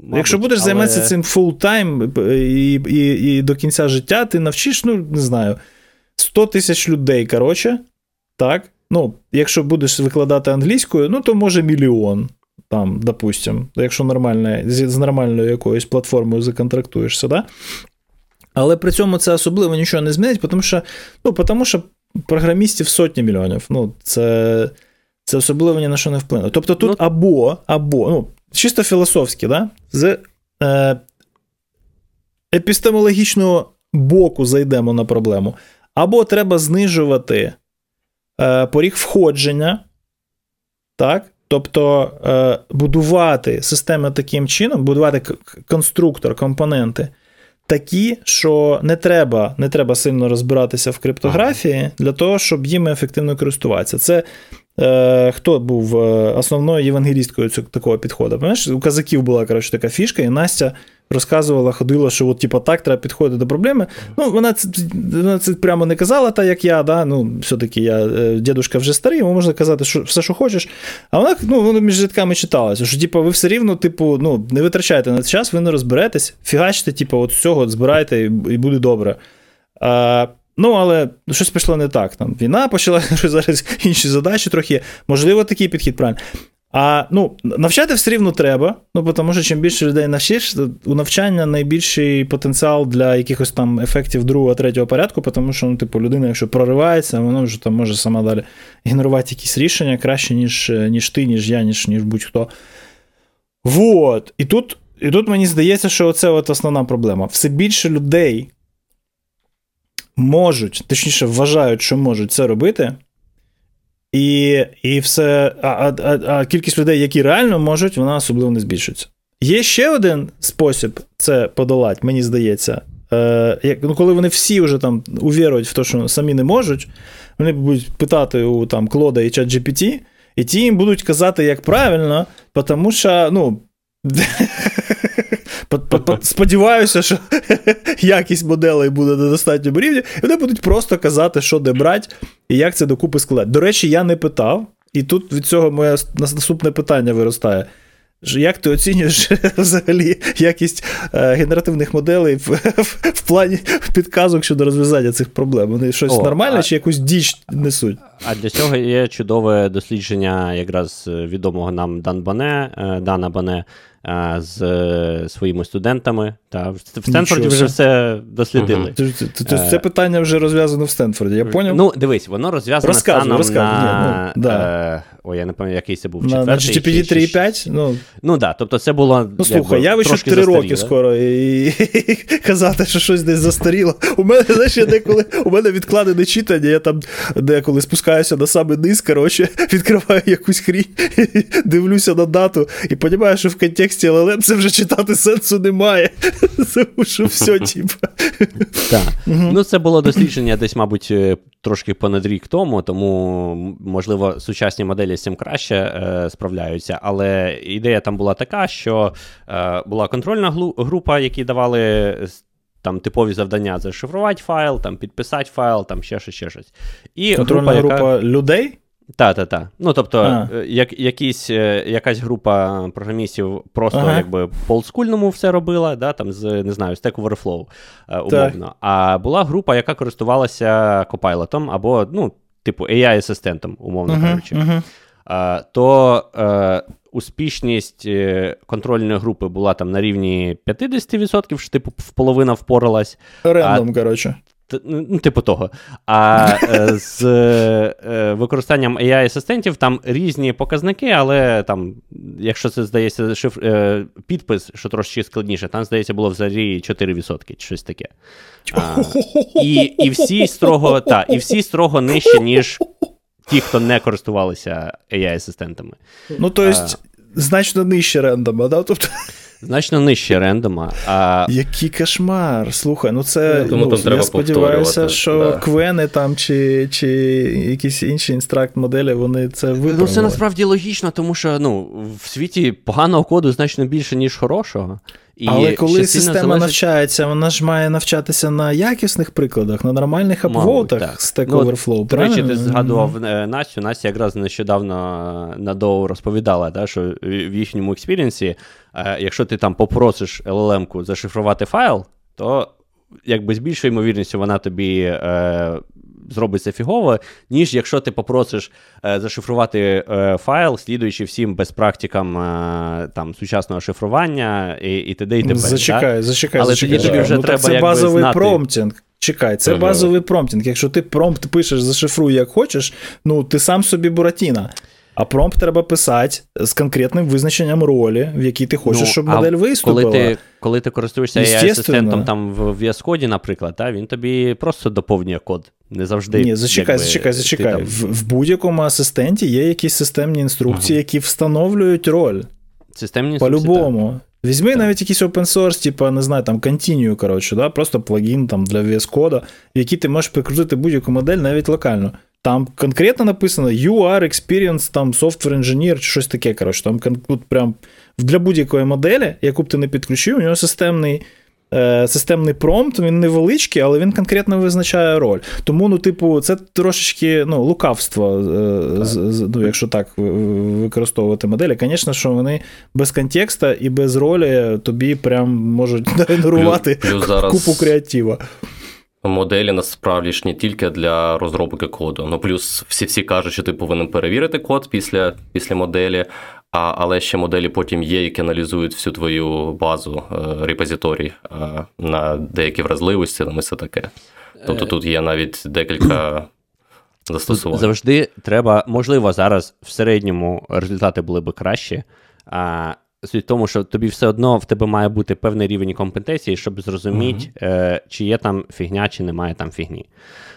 Мабуть, Якщо будеш але... займатися цим full-time і, і, і до кінця життя, ти навчиш, ну, не знаю, сто тисяч людей, коротше, так? Ну, якщо будеш викладати англійською, ну, то може мільйон, там, допустим, якщо нормально, з нормальною якоюсь платформою законтрактуєшся, да? Але при цьому це особливо нічого не змінить, тому що, ну, тому що програмістів сотні мільйонів. Ну, це, це особливо ні на що не вплине. Тобто тут ну, або, або, ну, чисто філософськи, да? З е, епістемологічного боку зайдемо на проблему. Або треба знижувати е, поріг входження, так? Тобто е, будувати системи таким чином, будувати конструктор, компоненти, такі, що не треба, не треба сильно розбиратися в криптографії для того, щоб їм ефективно користуватися. Це е, хто був основною євангелісткою цього такого підходу? Пам'ятаєш, у казаків була, коротше, така фішка, і Настя розказувала, ходила, що от, типу, так треба підходити до проблеми. Ну, вона це, вона це прямо не казала, так, як я, да? Ну, все-таки я, дідушка вже старий, йому можна казати що, все, що хочеш. А вона, ну, вона між рядками читалася, що, типу, ви все рівно, типу, ну, не витрачайте на час, ви не розберетесь, фігачте, типу, от з цього збирайте і, і буде добре. А, ну, але щось пішло не так. Там війна почала, зараз інші задачі трохи. Можливо, такий підхід правильний. А, ну, навчати все рівно треба, ну, тому що чим більше людей навчиш, у навчання найбільший потенціал для якихось там ефектів другого, третього порядку, тому що, ну, типу, людина, якщо проривається, вона вже там може сама далі генерувати якісь рішення краще, ніж, ніж ти, ніж я, ніж, ніж будь-хто. Вот. І тут, і тут мені здається, що це от основна проблема. Все більше людей можуть, точніше, вважають, що можуть це робити, І, і все, а, а, а кількість людей, які реально можуть, вона особливо не збільшується. Є ще один спосіб це подолати, мені здається. Е, як, ну, коли вони всі вже там увірують в те, що самі не можуть, вони будуть питати у там, Клода і ChatGPT, і ті їм будуть казати, як правильно, тому що, ну, сподіваюся, що якість моделей буде на достатньому рівні, і вони будуть просто казати, що де брати, і як це докупи складати. До речі, я не питав, і тут від цього моє наступне питання виростає. Як ти оцінюєш взагалі якість е, генеративних моделей в, в, в плані підказок щодо розв'язання цих проблем? Вони щось О, нормальне а... чи якусь діч несуть? А для цього є чудове дослідження якраз відомого нам Дан Бане, Дана Бане з своїми студентами. Та, в Стенфорді вже все дослідили. Угу. Тобто це питання вже розв'язано в Стенфорді, я поняв? Ну, дивись, воно розв'язано розказуй, станом розказуй. на... Ні, ну, да. е... Ой, я не пам'ятаю, який це був, на, четвертий. На джі пі ті три і п'ять? Ну, ну да, тобто це було, ну, слухай, я вийшов три роки скоро, і, і казати, що щось десь застаріло. У мене, знаєш, я деколи, у мене відкладене читання, я там деколи спускаюся на самий низ, коротше, відкриваю якусь хрінь, дивлюся на дату і розумію, що в контексті ел ел ем це вже читати сенсу немає. Тому що все, типу. Так. Ну, це було дослідження десь, мабуть, трошки понад рік тому, тому, можливо, сучасні моделі з цим краще е, справляються, але ідея там була така, що е, була контрольна глу- група, які давали там типові завдання зашифрувати файл, там підписати файл, там ще щось, ще щось. І контрольна група, група яка... людей? Так, так, так. Ну, тобто, як, якісь, якась група програмістів просто ага. якби по олдскульному все робила, да, там з, не знаю, Stack Overflow, умовно. Так. А була група, яка користувалася Copilot або, ну, типу, ей ай-асистентом, умовно uh-huh, кажучи. Uh-huh. А, то е, успішність контрольної групи була там на рівні п'ятдесят відсотків, що, типу, половина впоралась. Рендом, а, коротше. Ну, типу того. А е, з е, використанням ей ай-асистентів там різні показники, але там, якщо це, здається, шифр, е, підпис, що трошки складніше, там, здається, було взагалі чотири відсотки, чи щось таке. А, і, і, всі строго, та, і всі строго нижче, ніж ті, хто не користувалися ей ай-асистентами. Ну, то есть, значно нижче рендома, да? Тобто... Значно нижче рендома. А... Який кошмар. Слухай, ну це, я, думаю, ну, я сподіваюся, що да. квени там чи, чи якісь інші інстракт-моделі, вони це виправили. Ну, це насправді логічно, тому що, ну, в світі поганого коду значно більше, ніж хорошого. І Але коли система залежить... навчається, вона ж має навчатися на якісних прикладах, на нормальних апвотах Stack ну, Overflow, до речі, ти згадував mm-hmm. Настю. Настя якраз нещодавно на Доу розповідала, да, що в їхньому експірієнсі, якщо ти там попросиш ел ел ем-ку зашифрувати файл, то якби з більшою ймовірністю вона тобі е, зробить це фігово, ніж якщо ти попросиш е, зашифрувати е, файл, слідуючи всім безпрактикам е, там, сучасного шифрування і, і т.д. і т.п. Зачекай, да? зачекай, Але зачекай. тоді тобі вже ну, треба це якби базовий знати. промптинг. Чекай, це uh-huh. базовий промптинг. Якщо ти промпт пишеш, зашифруй як хочеш, ну ти сам собі Буратіно. А промпт треба писати з конкретним визначенням ролі, в якій ти хочеш, ну, щоб модель виступила. Коли ти, коли ти користуєшся ей ай-асистентом там в ві ес Code, наприклад, та, він тобі просто доповнює код. Не завжди. Ні, зачекай, якби, зачекай, зачекай. Там... В, в будь-якому асистенті є якісь системні інструкції, ага. які встановлюють роль. Системні інструкції, по-любому. Так. Візьми так. навіть якийсь open source, типу, не знаю, там, Continue, коротше, да? Просто плагін там, для ві ес Code, в який ти можеш прикрутити будь-яку модель навіть локально. Там конкретно написано you are experienced, там, software engineer, чи щось таке, коротше. Там от прям для будь-якої моделі, яку б ти не підключив, у нього системний, е, системний промпт, він невеличкий, але він конкретно визначає роль. Тому, ну, типу, це трошечки, ну, лукавство, е, з, ну, якщо так використовувати моделі. Звісно, що вони без контекста і без ролі тобі прям можуть генерувати купу креатива. Моделі насправді ж не тільки для розробки коду. Ну, плюс всі-всі кажуть, що ти повинен перевірити код після, після моделі, а, але ще моделі потім є, які аналізують всю твою базу е, репозиторій е, на деякі вразливості, там і все таке. Тобто тут є навіть декілька застосувань. Тут завжди треба, можливо, зараз в середньому результати були б кращі, а суть в тому, що тобі все одно в тебе має бути певний рівень компетенції, щоб зрозуміти, uh-huh. е, чи є там фігня, чи немає там фігні.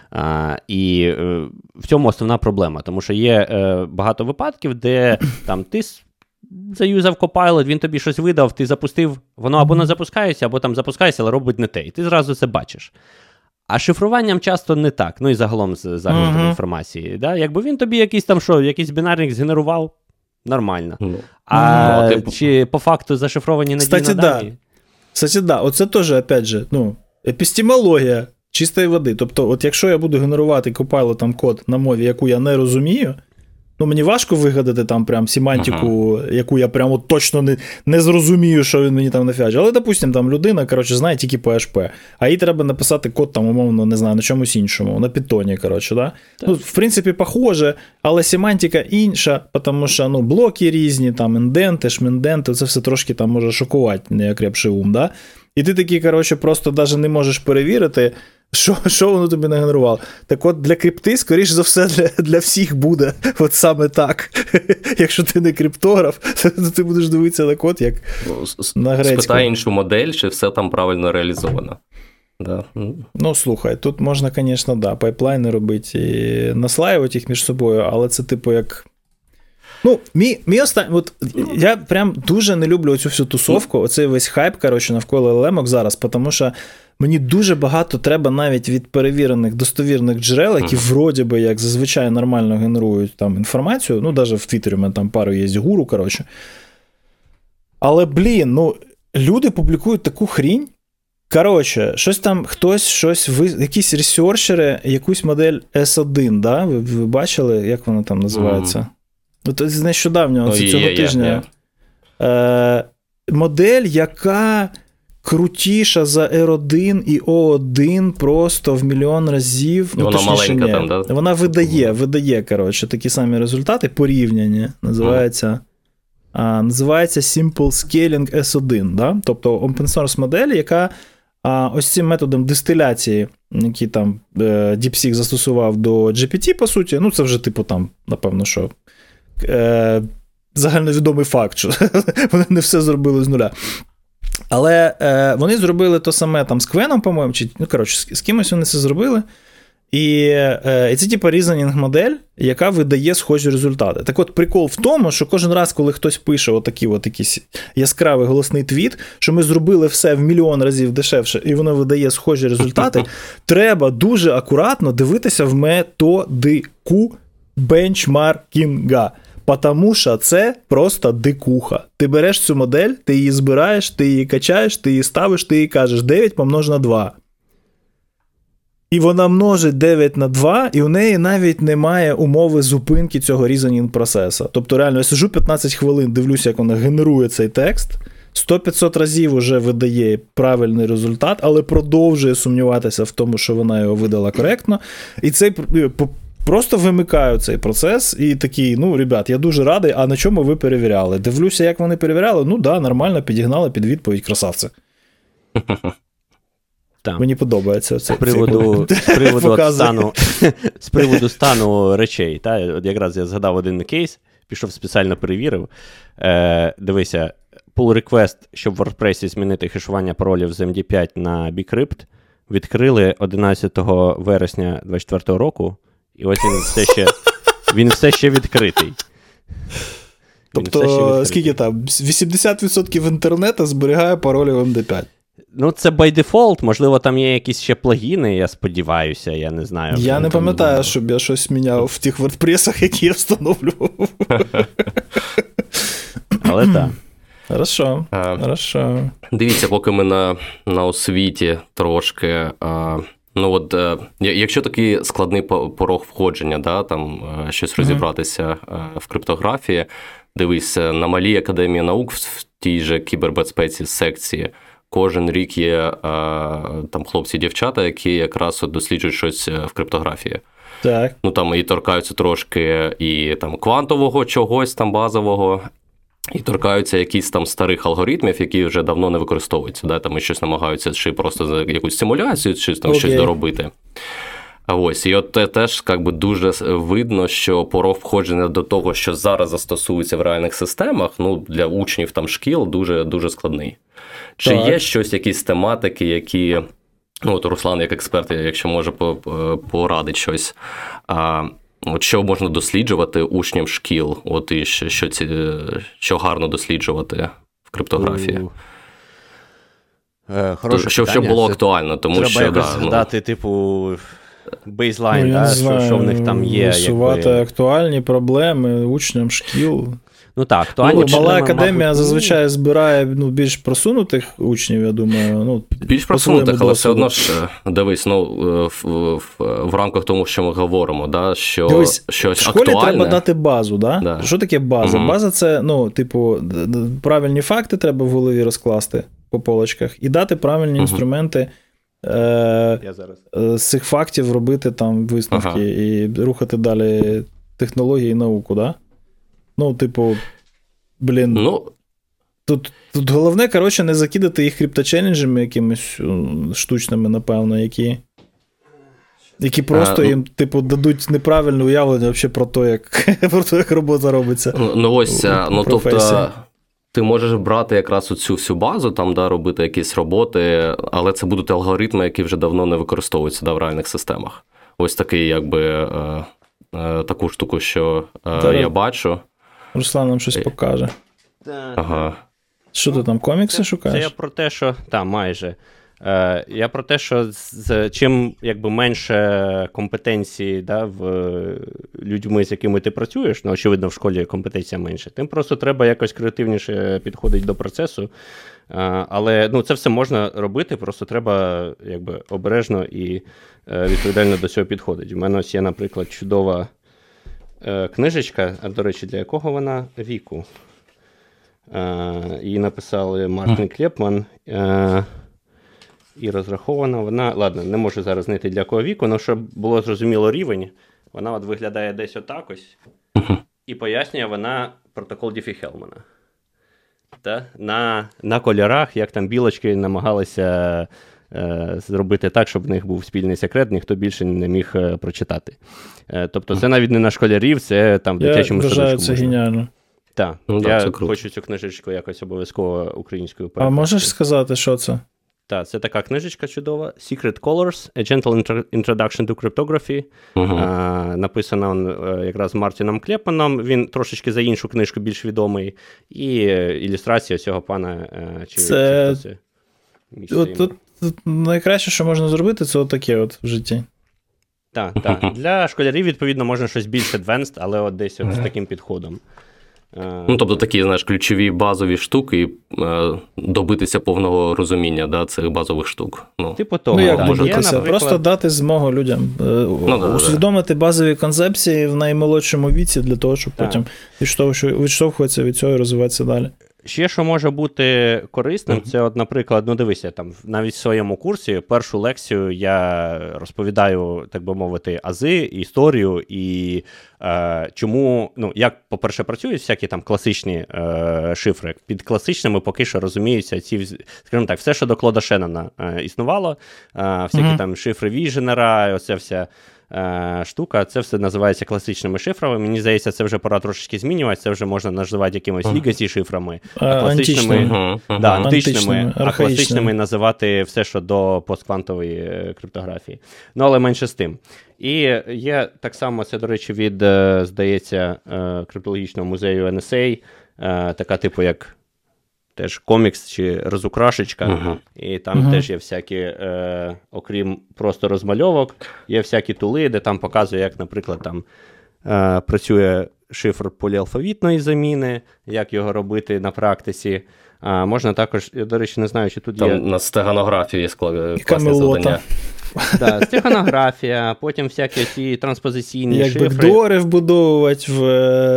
А, і е, в цьому основна проблема, тому що є е, багато випадків, де там ти заюзав Copilot, він тобі щось видав, ти запустив, воно або не запускається, або там запускається, але робить не те, і ти зразу це бачиш. А шифруванням часто не так, ну і загалом з захистом uh-huh. інформації. Да? Якби він тобі якийсь там що, якийсь бінарник згенерував, нормально. Ну, а ну, типу... чи по факту зашифровані надійно дані? Кстати, да. Оце теж, опять же, ну, епістемологія чистої води. Тобто, от якщо я буду генерувати Copilot код на мові, яку я не розумію, ну, мені важко вигадати там прям семантику, ага. яку я прямо точно не, не зрозумію, що він мені там нафіачить. Але, допустим, там людина, коротше, знає тільки по ейч пі, а їй треба написати код там, умовно, не знаю, на чомусь іншому, на Python, коротше, да? Ну, в принципі, похоже, але семантика інша, тому що, ну, блоки різні, там, інденти, шмінденти, це все трошки там може шокувати неокрепший ум, да? І ти такий, коротше, просто навіть не можеш перевірити, Що, що воно тобі нагенерувало? Так от для крипти, скоріш за все, для, для всіх буде от саме так. Якщо ти не криптограф, то ти будеш дивитися на код, як на грецькому. Спитай іншу модель, чи все там правильно реалізовано. Да. Ну, слухай, тут можна, звісно, да, пайплайни робити і наслаювати їх між собою, але це типу як... Ну, мій, мій останній... От, я прям дуже не люблю оцю всю тусовку, оцей весь хайп, коротше, навколо ел ел ем-ок зараз, тому що мені дуже багато треба навіть від перевірених, достовірних джерел, які uh-huh. вроді би, як зазвичай, нормально генерують там інформацію. Ну, навіть в Твіттері у мене там пару є гуру, коротше. Але, блін, ну, люди публікують таку хрінь. Коротше, щось там, хтось, щось, ви, якісь ресерчери, якусь модель ес один, да? Ви, ви бачили, як вона там називається? Uh-huh. От з нещодавнього, oh, цього yeah, тижня. Yeah, yeah. Е, модель, яка... крутіша за ар один і о один просто в мільйон разів. Ну, вона маленька не. Там, да? Вона видає, видає, коротше, такі самі результати, порівняння. Називається, mm. а, називається Simple Scaling ес один. Да? Тобто open-source модель, яка а, ось цим методом дистиляції, який там е, DeepSeek застосував до джі пі ті, по суті, ну це вже типу там, напевно, що е, загальновідомий факт, що вони не все зробили з нуля. Але е, вони зробили то саме там з Квеном, по-моєму, чи, ну, коротше, з, з кимось вони це зробили. І, е, і це, типу, різонінг-модель, яка видає схожі результати. Так от, прикол в тому, що кожен раз, коли хтось пише отакий от якийсь яскравий голосний твіт, що ми зробили все в мільйон разів дешевше, і воно видає схожі результати, треба дуже акуратно дивитися в методику бенчмаркінга. Потому що це просто дикуха. Ти береш цю модель, ти її збираєш, ти її качаєш, ти її ставиш, ти їй кажеш дев'ять помнож на два. І вона множить дев'ять на два, і у неї навіть немає умови зупинки цього reasoning процесу. Тобто, реально, я сиджу п'ятнадцять хвилин, дивлюся, як вона генерує цей текст, сто-п'ятсот разів уже видає правильний результат, але продовжує сумніватися в тому, що вона його видала коректно. І цей просто вимикаю цей процес і такий, ну, ребят, я дуже радий, а на чому ви перевіряли? Дивлюся, як вони перевіряли, ну, да, нормально, підігнали під відповідь, красавці. Там. Мені подобається це. З приводу, з, приводу стану, з приводу стану речей. Та? От якраз я згадав один кейс, пішов спеціально перевірив. Е, дивися, pull request, щоб в WordPress змінити хешування паролів з ем ді п'ять на bcrypt, відкрили одинадцятого вересня двадцять четвертого року, і ось він все ще, він все ще відкритий. Тобто, скільки там, вісімдесят відсотків інтернету зберігає паролі в ем ді п'ять. Ну, це by default, можливо, там є якісь ще плагіни, я сподіваюся, я не знаю. Я не пам'ятаю, думаю. Щоб я щось міняв в тих WordPress-ах, які я встановлював. Але так. Хорошо, а, хорошо. Дивіться, поки ми на, на освіті трошки, а, ну от, а, якщо такий складний порог входження, да, там а, щось розібратися а, в криптографії, дивись, на малій академії наук в тій же кібербезпеці секції, кожен рік є а, там хлопці-дівчата, які якраз от досліджують щось в криптографії. Так. Ну там і торкаються трошки і там квантового чогось там базового, і торкаються якісь там старих алгоритмів, які вже давно не використовуються. Да? Там і щось намагаються чи просто за якусь симуляцію, чи там okay. щось доробити. Ось, і от теж як би, дуже видно, що порог входження до того, що зараз застосується в реальних системах, ну, для учнів там шкіл дуже, дуже складний. Чи так. є щось, якісь тематики, які, ну, от Руслан, як експерт, якщо може порадить щось, а, от що можна досліджувати учням шкіл, от і що, що, ці, що гарно досліджувати в криптографії? Uh. Хороше що, що було актуально, тому треба що... Треба да, згадати, ну, типу... бейзлайн, ну, да, знаю, що, що в них там є. Висувати якби... актуальні проблеми учням шкіл. Ну так, актуальні ну, Мала академія мабуть, зазвичай збирає ну, більш просунутих учнів, я думаю. Ну, більш просунутих, але все одно ж, дивись, ну, в, в, в рамках того, що ми говоримо, да, що дивись, щось в школі актуальне... треба дати базу, да? Да. Що таке база? Угу. База – це, ну, типу, правильні факти треба в голові розкласти по полочках і дати правильні угу. інструменти е- Я зараз. з цих фактів робити там висновки ага. і рухати далі технології і науку, да? Ну, типу, блін, ну, тут, тут головне, коротше, не закидати їх крипточеленджами якимись штучними, напевно, які, які просто а, їм, ну, типу, дадуть неправильне уявлення взагалі про те, як, про те, як робота робиться. Ну, ось, ну, тобто, ти можеш брати якраз оцю всю базу, там, да, робити якісь роботи, але це будуть алгоритми, які вже давно не використовуються, да, в реальних системах. Ось такий, якби, е, е, таку штуку, що е, я бачу. Руслан нам щось покаже. Ага. Що ти там, комікси це, шукаєш? Це я про те, що... Так, майже. Е, я про те, що з, чим якби, менше компетенції, да, в людьми, з якими ти працюєш, ну, очевидно, в школі компетенція менше, тим просто треба якось креативніше підходити до процесу. Е, але ну, це все можна робити, просто треба якби, обережно і е, відповідально до цього підходити. У мене ось є, наприклад, чудова е, книжечка, а, до речі, для якого вона віку? Е, її написали Мартін Клепман. Е, І розрахована вона, ладно, не можу зараз знайти для кого віку, але щоб було зрозуміло рівень, вона от виглядає десь отак ось, і пояснює вона протокол Діфі-Хелмана. Та? На, на кольорах, як там білочки намагалися е, зробити так, щоб в них був спільний секрет, ніхто більше не міг е, прочитати. Е, тобто це навіть не на школярів, це там в дитячому садочку. Я вважаю, це геніально. Так, ну, я так, хочу цю книжечку якось обов'язково українською перекласти. А можеш сказати, що це? Так, це така книжечка чудова. Secret Colors, A Gentle Introduction to Cryptography. Uh-huh. А, написана он, якраз Мартіном Клепманом. Він трошечки за іншу книжку більш відомий. І ілюстрація цього пана. Чи, це... Чи це? От, от, от, найкраще, що можна зробити, це отаке от в житті. Так, так. Для школярів, відповідно, можна щось більш advanced, але от десь от з таким підходом. Ну, тобто такі, знаєш, ключові базові штуки і е, добитися повного розуміння, да, цих базових штук. Ну, типу того, ну як да. добитися? Наприклад... Просто дати змогу людям е, ну, да, усвідомити да. базові концепції в наймолодшому віці для того, щоб так. потім відштовхуватися від цього і розвиватися далі. Ще, що може бути корисним, це, от, наприклад, ну дивися, там навіть в своєму курсі першу лекцію я розповідаю, так би мовити, ази, історію і е, чому, ну, як, по-перше, працюють всякі там класичні е, шифри. Під класичними поки що розуміються ці, скажімо так, все, що до Клода Шеннона е, існувало, е, всякі mm-hmm. там шифри Віженера, оця вся штука, це все називається класичними шифрами. Мені здається, це вже пора трошечки змінювати, це вже можна називати якимось legacy шифрами, а класичними, античними, да, античними, а класичними називати все, що до постквантової криптографії. Ну, але менше з тим. І є так само, це, до речі, від, здається, криптологічного музею ен ес ей, така типу, як теж комікс чи розукрашечка, uh-huh. і там uh-huh. теж є всякі, е, окрім просто розмальовок, є всякі тули, де там показує, як, наприклад, там е, працює шифр поліалфавітної заміни, як його робити на практиці. А можна також, я, до речі, не знаю, чи тут там є... Там на стеганографії є класне завдання. Да, стеганографія, потім всякі ці транспозиційні як шифри. Як бекдори вбудовувати в,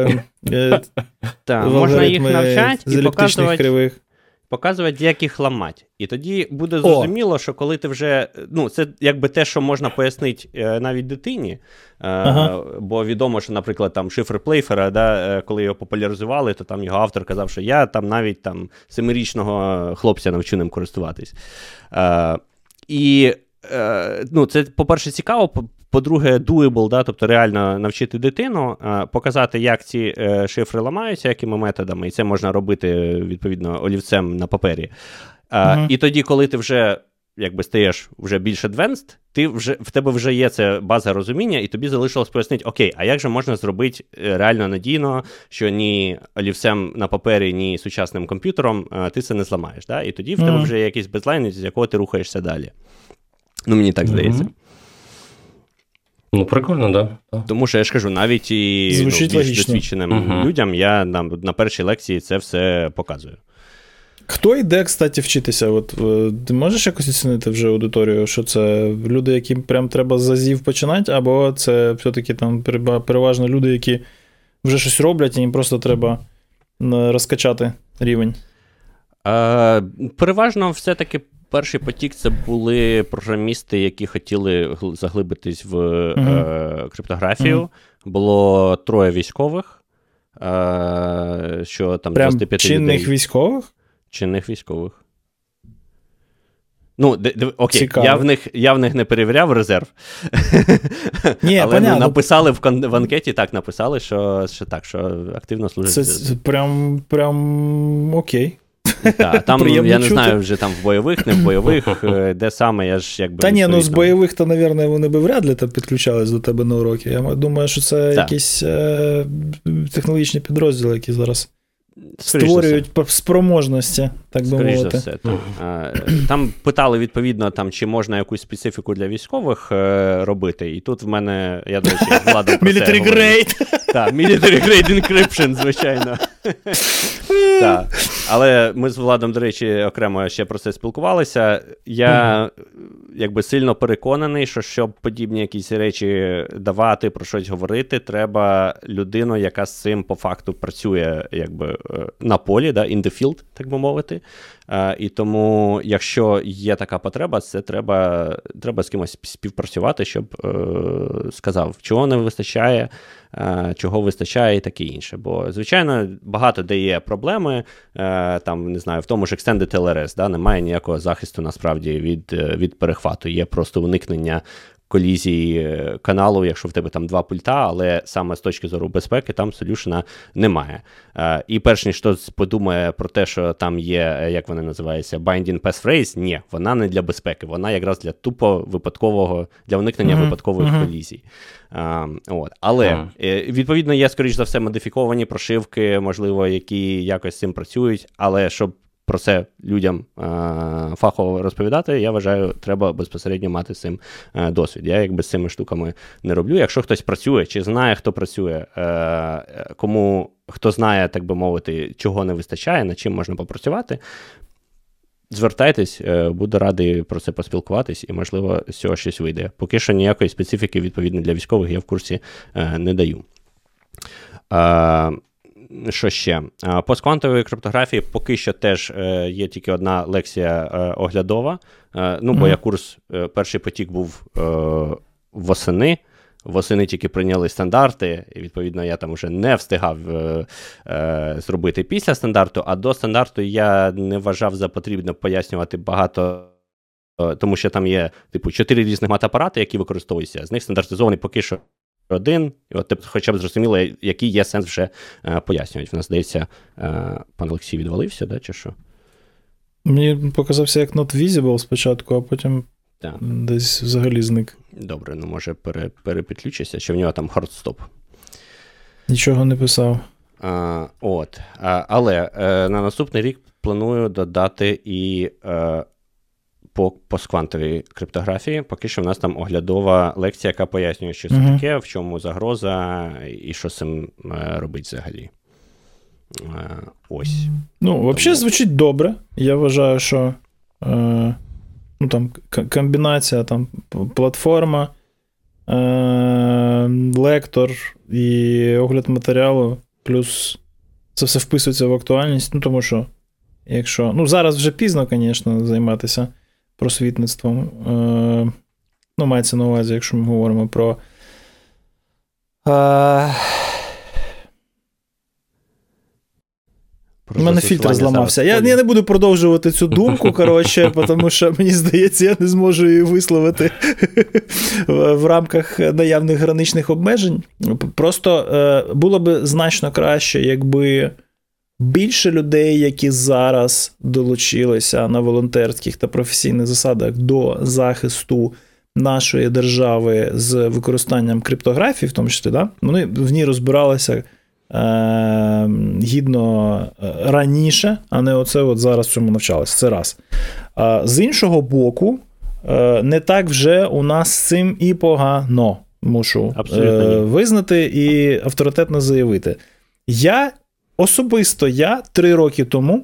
е, та, в можна їх навчати і показувати, кривих. показувати, як їх ламати. І тоді буде зрозуміло, О. що коли ти вже, ну, це якби те, що можна пояснити е, навіть дитині, е, ага. бо відомо, що, наприклад, там шифр Плейфера, да, е, коли його популяризували, то там його автор казав, що я там навіть там семирічного хлопця навчу ним користуватись. Е, і ну, це, по-перше, цікаво, по-друге, doable, да, тобто реально навчити дитину, показати, як ці шифри ламаються, якими методами, і це можна робити, відповідно, олівцем на папері. Uh-huh. І тоді, коли ти вже, якби, стаєш вже більш advanced, ти вже, в тебе вже є це база розуміння, і тобі залишилось пояснити, окей, а як же можна зробити реально надійно, що ні олівцем на папері, ні сучасним комп'ютером ти це не зламаєш, да? І тоді в тебе uh-huh. вже є якийсь бейзлайн, з якого ти рухаєшся далі. Ну, мені так здається. Mm-hmm. Ну, прикольно, так. Да. Тому що, я ж кажу, навіть і ну, більш досвідченим uh-huh. людям я на, на першій лекції це все показую. Хто йде, кстати, вчитися? От, ти можеш якось оцінити вже аудиторію, що це люди, яким прям треба з азів починати, або це все-таки там переважно люди, які вже щось роблять, і їм просто треба розкачати рівень? А, переважно все-таки перший потік – це були програмісти, які хотіли заглибитись в uh-huh. е, криптографію. Uh-huh. Було троє військових, е, що там прям двадцять п'ять чинних людей. військових? Чинних військових. Ну, д- д- окей, я в, них, я в них не перевіряв резерв. Ні, але ну, написали в, кон- в анкеті, так написали, що, що так, що активно служать. Це, це прям, прям окей. Так, там, я не чути. знаю, вже там в бойових, не в бойових, де саме, я ж якби... Та ні, ну з бойових, то, мабуть, вони б вряд ли підключались до тебе на уроки. Я думаю, що це так. якісь е- технологічні підрозділи, які зараз Скоріше створюють спроможності, так би Скоріше мовити. За все, так. Там питали, відповідно, там, чи можна якусь специфіку для військових е- робити, і тут в мене, я, до речі, Владом про це Military grade. Так, Military grade encryption, звичайно. Так. Але ми з Владом, до речі, окремо ще про це спілкувалися. Я mm-hmm. якби сильно переконаний, що щоб подібні якісь речі давати, про щось говорити, треба людину, яка з цим по факту працює якби на полі, да, in the field, так би мовити. І тому, якщо є така потреба, це треба, треба з кимось співпрацювати, щоб е, сказав, чого не вистачає, е, чого вистачає і таке інше. Бо, звичайно, багато де є проблеми, е, там, не знаю, в тому ж Extended ел ар ес, да, немає ніякого захисту, насправді, від, від перехвату. Є просто уникнення колізії каналу, якщо в тебе там два пульта, але саме з точки зору безпеки там солюшена немає. Е, і перш ніж хтось подумає про те, що там є, як вони називаються, binding passphrase, ні, вона не для безпеки, вона якраз для тупо випадкового, для уникнення mm-hmm. випадкових mm-hmm. колізій. Е, от. Але, mm-hmm. відповідно, є, скоріш за все, модифіковані прошивки, можливо, які якось з цим працюють, але щоб про це людям е, фахово розповідати, я вважаю, треба безпосередньо мати з цим е, досвід. Я якби з цими штуками не роблю. Якщо хтось працює, чи знає, хто працює, е, кому, хто знає, так би мовити, чого не вистачає, над чим можна попрацювати, звертайтесь, е, буду радий про це поспілкуватись і, можливо, з цього щось вийде. Поки що ніякої специфіки, відповідно, для військових я в курсі е, не даю. Е, Що ще? Постквантової криптографії поки що теж е, є тільки одна лекція е, оглядова. Е, ну, бо mm-hmm. я курс, е, перший потік був е, восени. Восени тільки прийняли стандарти, і, відповідно, я там вже не встигав е, е, зробити після стандарту, а до стандарту я не вважав за потрібно пояснювати багато, е, тому що там є, типу, чотири різних мат-апарати, які використовуються. З них стандартизований поки що один, і от хоча б зрозуміло, який є сенс вже е, пояснювати. В нас, здається, е, пан Олексій відвалився, да, чи що? Мені показався як not visible спочатку, а потім так. Десь взагалі зник. Добре, ну може пере, перепідключися, чи в нього там хардстоп. Нічого не писав. А, от, а, але е, на наступний рік планую додати і е, по постквантовій криптографії. Поки що в нас там оглядова лекція, яка пояснює, що це uh-huh. таке, в чому загроза і що з цим е, робить взагалі. Е, ось. Ну, Тому... взагалі звучить добре. Я вважаю, що е, ну, там, к- комбінація, там, платформа, е, лектор і огляд матеріалу, плюс це все вписується в актуальність. Ну, тому що, якщо... Ну, зараз вже пізно, звісно, займатися просвітництвом. Е, ну, мається на увазі, якщо ми говоримо про... Е, У мене фільтр зламався. Я, я не буду продовжувати цю думку, коротше, тому що, мені здається, я не зможу її висловити в рамках наявних граничних обмежень. Просто е, було б значно краще, якби більше людей, які зараз долучилися на волонтерських та професійних засадах до захисту нашої держави з використанням криптографії, в тому числі, да? Вони в ній розбиралися Е, гідно раніше, а не оце от зараз цьому навчалися. Це раз. Е, з іншого боку, е, не так вже у нас з цим і погано, мушу е, визнати і авторитетно заявити. Я, особисто я, три роки тому,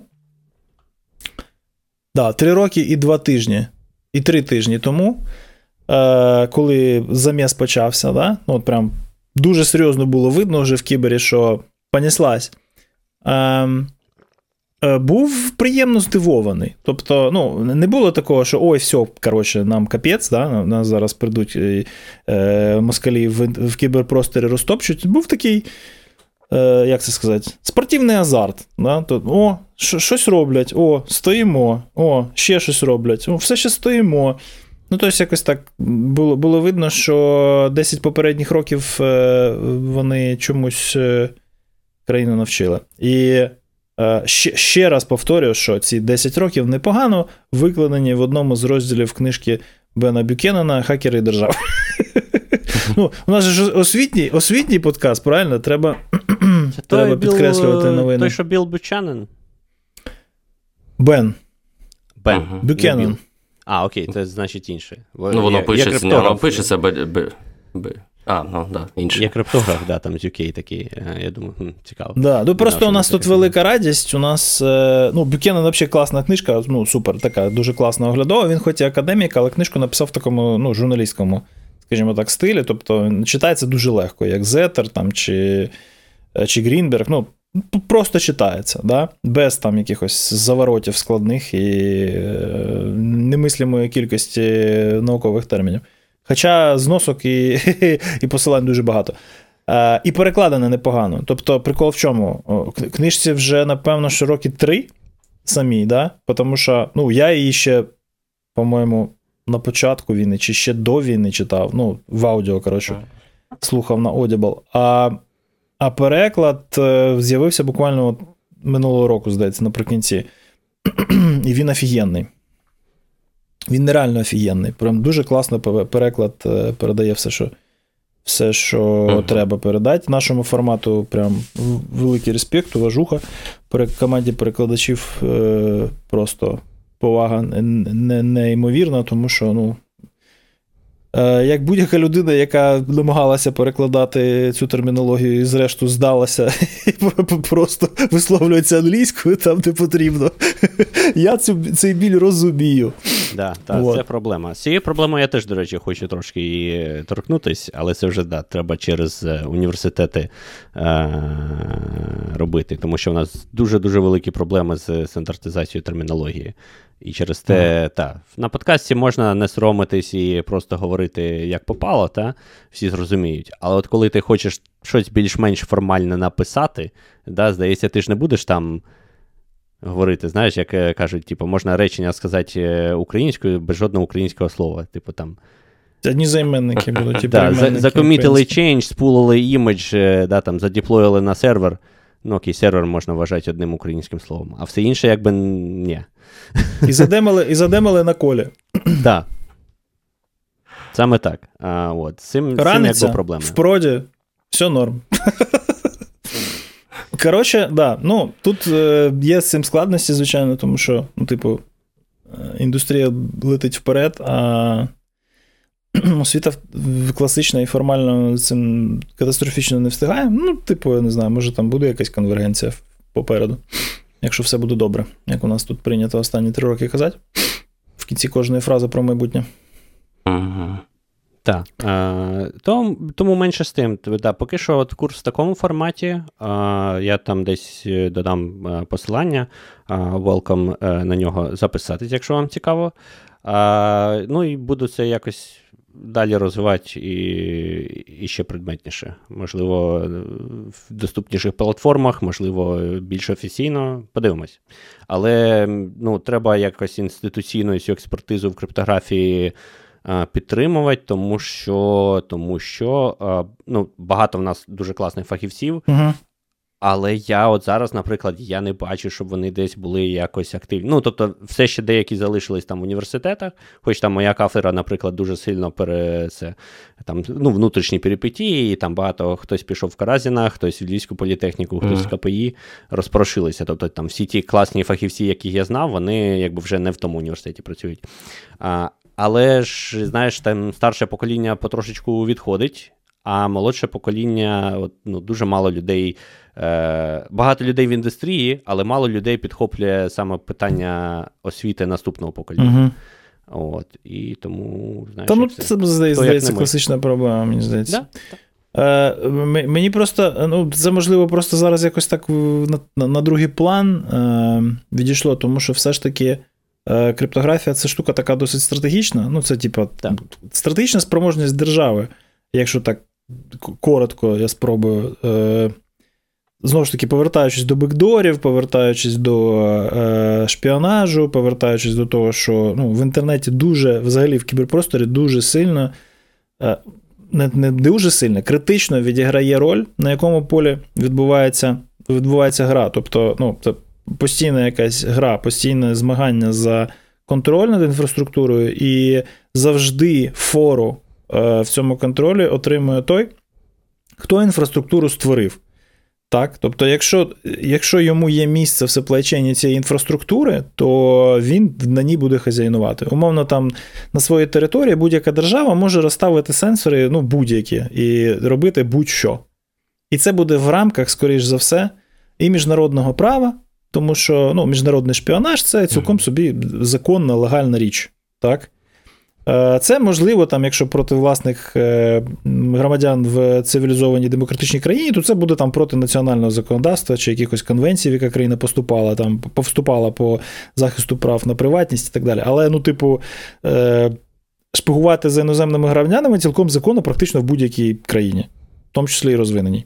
да, три роки і два тижні, і три тижні тому, е, коли заміс почався, да, ну от прям дуже серйозно було видно вже в кібері, що понеслась. Е, е, був приємно здивований. Тобто, ну, не було такого, що ой, все, коротше, нам капець, да, нас зараз прийдуть е, москалі в, в кіберпросторі розтопчуть. Був такий, е, як це сказати, спортивний азарт. Да? Тут, о, ш, щось роблять, о, стоїмо, о, ще щось роблять, о, все ще стоїмо. Ну, тобто, якось так було, було видно, що десять попередніх років вони чомусь країну навчили. І ще, ще раз повторюю, що ці десять років непогано викладені в одному з розділів книжки Бена Бюкенена «Хакери і держава». Ну, у нас же освітній, освітній подкаст, правильно? Треба, треба підкреслювати новини. Той, що Білл Бючанен? Бен. Бен. Бюкенен. А, окей, це значить інше. Ну, воно пишеться, воно пишеться, б, б, б. А, ну, да, інше. Є криптограф, да, там з ю кей такий, я думаю, хм, цікаво. Да, ну, просто да, у нас тут таке. Велика радість, у нас, ну, Бюкенен взагалі класна книжка, ну, супер, така, дуже класна оглядова, він хоч і академік, але книжку написав в такому, ну, журналістському, скажімо так, стилі, тобто читається дуже легко, як Зетер, там, чи, чи Грінберг, ну, просто читається, да? Без там якихось заворотів складних і немислимої кількості наукових термінів. Хоча зносок і, і посилань дуже багато. І перекладене непогано. Тобто прикол в чому? Книжці вже, напевно, що роки три самі, да? Тому що, ну, я її ще, по-моєму, на початку війни, чи ще до війни читав, ну, в аудіо, коротше, слухав на Audible. А А переклад з'явився буквально от минулого року, здається, наприкінці. І він офігенний. Він нереально офігенний. Прям дуже класно переклад передає все, що, все, що uh-huh. треба передати. Нашому формату прям великий респект, уважуха. При команді перекладачів е, просто повага неймовірна, тому що, ну, як будь-яка людина, яка намагалася перекладати цю термінологію і зрештою здалася і просто висловлюється англійською там, де потрібно, я цю, цей біль розумію. Да, та, це проблема. З цією проблемою я теж, до речі, хочу трошки і торкнутися, але це вже, да, треба через університети е- робити, тому що в нас дуже-дуже великі проблеми з стандартизацією термінології. І через те, ага. та, на подкасті можна не соромитись і просто говорити, як попало, та, всі зрозуміють. Але от коли ти хочеш щось більш-менш формальне написати, да, здається, ти ж не будеш там говорити, знаєш, як кажуть, типу, можна речення сказати українською без жодного українського слова, типу там. Одні займенники будуть, і да, закомітили change, спулили імідж, да, там, задеплоїли на сервер. Ну, окей, сервер можна вважати одним українським словом, а все інше, якби, ні. І задемали, і задемали на колі. Так. Да. Саме так. А, от. З цим, Раниця, цим якби проблема. В проді, все норм. Коротше, да, ну, тут е, є з цим складності, звичайно, тому що, ну, типу, індустрія летить вперед, а освіта класична і формально цим катастрофічно не встигає. Ну, типу, я не знаю, може там буде якась конвергенція попереду, якщо все буде добре, як у нас тут прийнято останні три роки казати, в кінці кожної фрази про майбутнє. Ага. Так, е, тому, тому менше з тим. Да, поки що от курс в такому форматі, е, я там десь додам посилання, е, welcome е, на нього записатись, якщо вам цікаво. Е, ну і буду це якось далі розвивати і, і ще предметніше. Можливо, в доступніших платформах, можливо, більш офіційно. Подивимось. Але, ну, треба якось інституційну цю експертизу в криптографії підтримувати, тому що, тому що ну, багато в нас дуже класних фахівців, uh-huh. але я от зараз, наприклад, я не бачу, щоб вони десь були якось активні. Ну, тобто, все ще деякі залишились там в університетах, хоч там моя кафедра, наприклад, дуже сильно пере, це, там, ну, внутрішні перипетії, і там багато, хтось пішов в Каразіна, хтось в Львівську політехніку, хтось uh-huh. в КПІ, розпорошилися. Тобто, там всі ті класні фахівці, яких я знав, вони якби вже не в тому університеті працюють. А, Але ж, знаєш, там старше покоління потрошечку відходить, а молодше покоління, от, ну, дуже мало людей, е, багато людей в індустрії, але мало людей підхоплює саме питання освіти наступного покоління. Угу. От, і тому, знаєш, Та, ну, це, це, здається, здається класична проблема, мені здається. Да? Е, мені просто, ну, це, можливо, просто зараз якось так на, на, на другий план е, відійшло, тому що все ж таки криптографія – це штука така досить стратегічна. Ну, це, типу, стратегічна спроможність держави, якщо так коротко я спробую. Е, знову ж таки, повертаючись до бекдорів, повертаючись до е, шпіонажу, повертаючись до того, що, ну, в інтернеті дуже, взагалі в кіберпросторі дуже сильно, е, не, не дуже сильно, критично відіграє роль, на якому полі відбувається, відбувається гра. Тобто, ну, це постійна якась гра, постійне змагання за контроль над інфраструктурою, і завжди фору е, в цьому контролі отримує той, хто інфраструктуру створив. Так? Тобто, якщо, якщо йому є місце в сеплайчейні цієї інфраструктури, то він на ній буде хазяйнувати. Умовно, там на своїй території будь-яка держава може розставити сенсори, ну, будь-які, і робити будь-що. І це буде в рамках, скоріш за все, і міжнародного права, тому що, ну, міжнародний шпіонаж – це цілком собі законна, легальна річ. Так? Це можливо, там, якщо проти власних громадян в цивілізованій демократичній країні, то це буде там проти національного законодавства чи якихось конвенцій, в яка країна поступала, там, повступала по захисту прав на приватність і так далі. Але, ну, типу, шпигувати за іноземними громадянами цілком законно практично в будь-якій країні, в тому числі і розвиненій.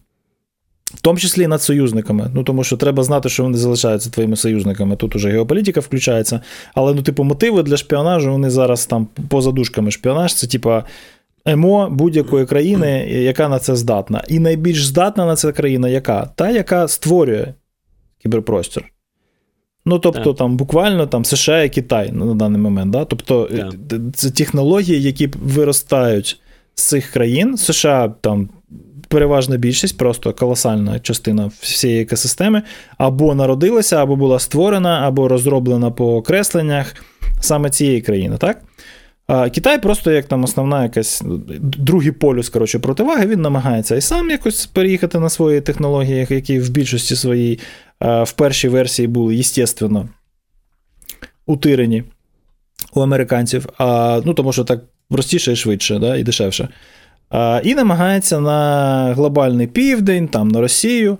В тому числі і над союзниками. Ну, тому що треба знати, що вони залишаються твоїми союзниками. Тут уже геополітика включається. Але, ну, типу, мотиви для шпіонажу, вони зараз там поза дужками. Шпіонаж – це, типа, емо будь-якої країни, яка на це здатна. І найбільш здатна на це країна яка? Та, яка створює кіберпростір. Ну, тобто, там, буквально там США і Китай на даний момент. Да? Тобто, це технології, які виростають з цих країн, США там переважна більшість, просто колосальна частина всієї екосистеми, або народилася, або була створена, або розроблена по окресленнях саме цієї країни, так? А Китай просто як там основна якась, другий полюс, коротше, противаги, він намагається і сам якось переїхати на свої технології, які в більшості своїй в першій версії були, естественно, утирені у американців, а, ну, тому що так простіше і швидше, да, і дешевше. А, і намагається на глобальний південь, там, на Росію,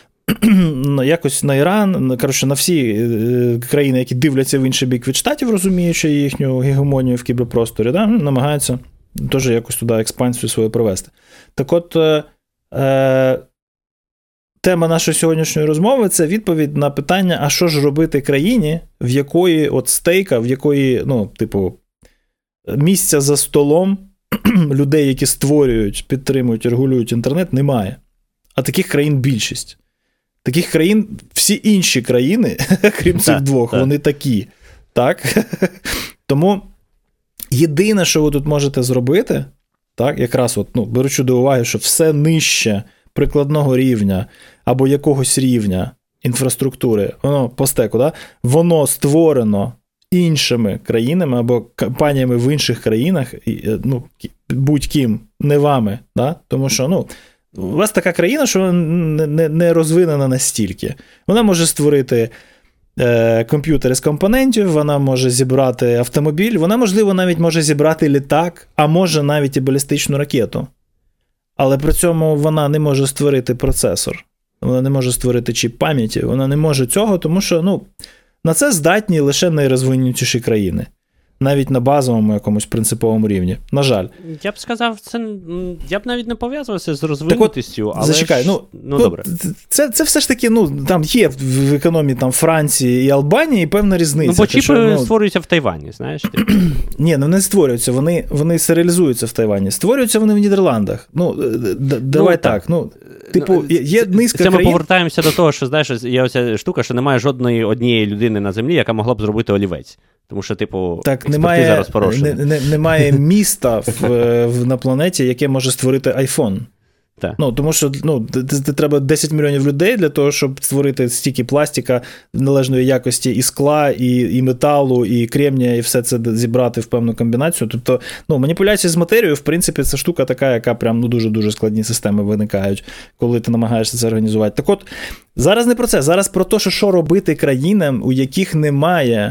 якось на Іран, коротше, на всі країни, які дивляться в інший бік від Штатів, розуміючи їхню гегемонію в кіберпросторі, да, намагаються теж якось туди експансію свою провести. Так от, е, тема нашої сьогоднішньої розмови – це відповідь на питання, а що ж робити країні, в якої от стейка, в якої, ну, типу, місця за столом людей, які створюють, підтримують, регулюють інтернет, немає. А таких країн більшість. Таких країн, всі інші країни, крім цих двох, так. Вони такі. Так? Тому єдине, що ви тут можете зробити, так, якраз от, ну, беручи до уваги, що все нижче прикладного рівня або якогось рівня інфраструктури, воно по стеку, да, воно створено іншими країнами або компаніями в інших країнах, ну, будь-ким, не вами, да? Тому що, ну, у вас така країна, що не, не, не розвинена настільки. Вона може створити е, комп'ютери з компонентів, вона може зібрати автомобіль, вона, можливо, навіть може зібрати літак, а може навіть і балістичну ракету. Але при цьому вона не може створити процесор, вона не може створити чіп пам'яті, вона не може цього, тому що, ну, на це здатні лише найрозвинутіші країни. Навіть на базовому якомусь принциповому рівні. На жаль. Я б сказав, це, я б навіть не пов'язувався з розвинутістю, але зачекай, ж, ну, ну, добре. Це, це все ж таки, ну, там є в економії там, Франції і Албанії певна різниця. Ну, бо чіпи що, ну, створюються в Тайвані, знаєш? Ні, ну не створюються, вони, вони серіалізуються в Тайвані. Створюються вони в Нідерландах. Ну, д- давай ну, так. так, ну, типу, є низка країн... Це ми країн... повертаємося до того, що, знаєш, є оця штука, що немає жодної однієї людини на землі, яка могла б зробити олівець. Тому що, типу, так, немає, не, не, немає міста в, в, на планеті, яке може створити айфон. Так. Ну, тому що, ну, ти, ти, треба десять мільйонів людей для того, щоб створити стільки пластика належної якості і скла, і, і металу, і кремнія, і все це зібрати в певну комбінацію. Тобто, ну, маніпуляції з матерією, в принципі, це штука така, яка прям, ну, дуже-дуже складні системи виникають, коли ти намагаєшся це організувати. Так от, зараз не про це. Зараз про те, що, що робити країнам, у яких немає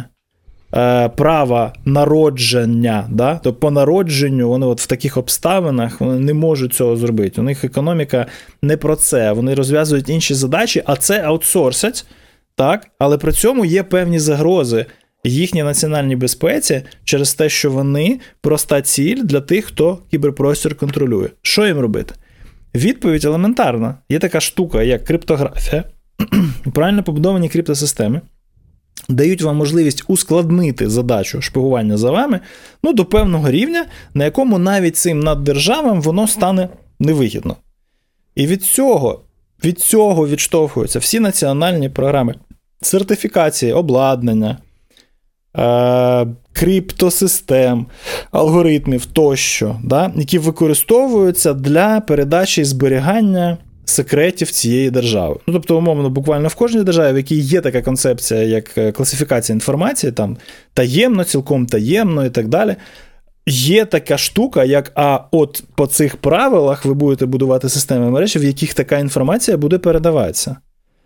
права народження, да? Тобто по народженню вони от в таких обставинах вони не можуть цього зробити. У них економіка не про це, вони розв'язують інші задачі, а це аутсорсять, так? Але при цьому є певні загрози їхній національній безпеці через те, що вони проста ціль для тих, хто кіберпростір контролює. Що їм робити? Відповідь елементарна. Є така штука, як криптографія, правильно побудовані криптосистеми дають вам можливість ускладнити задачу шпигування за вами, ну, до певного рівня, на якому навіть цим наддержавам воно стане невигідно. І від цього, від цього відштовхуються всі національні програми сертифікації, обладнання, е- криптосистем, алгоритмів тощо, да, які використовуються для передачі і зберігання секретів цієї держави. Ну, тобто, умовно, буквально в кожній державі, в якій є така концепція, як класифікація інформації, там, таємно, цілком таємно і так далі, є така штука, як, а от по цих правилах ви будете будувати системи мережі, в яких така інформація буде передаватися.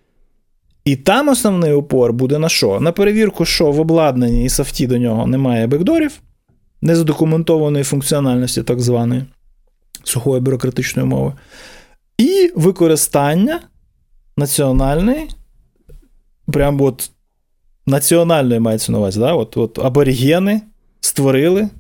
І там основний упор буде на що? На перевірку, що в обладнанні і софті до нього немає бекдорів, незадокументованої функціональності, так званої, сухої бюрократичної мови, і використання національної, прям от національної мається на увазі, да? От, от аборігени створили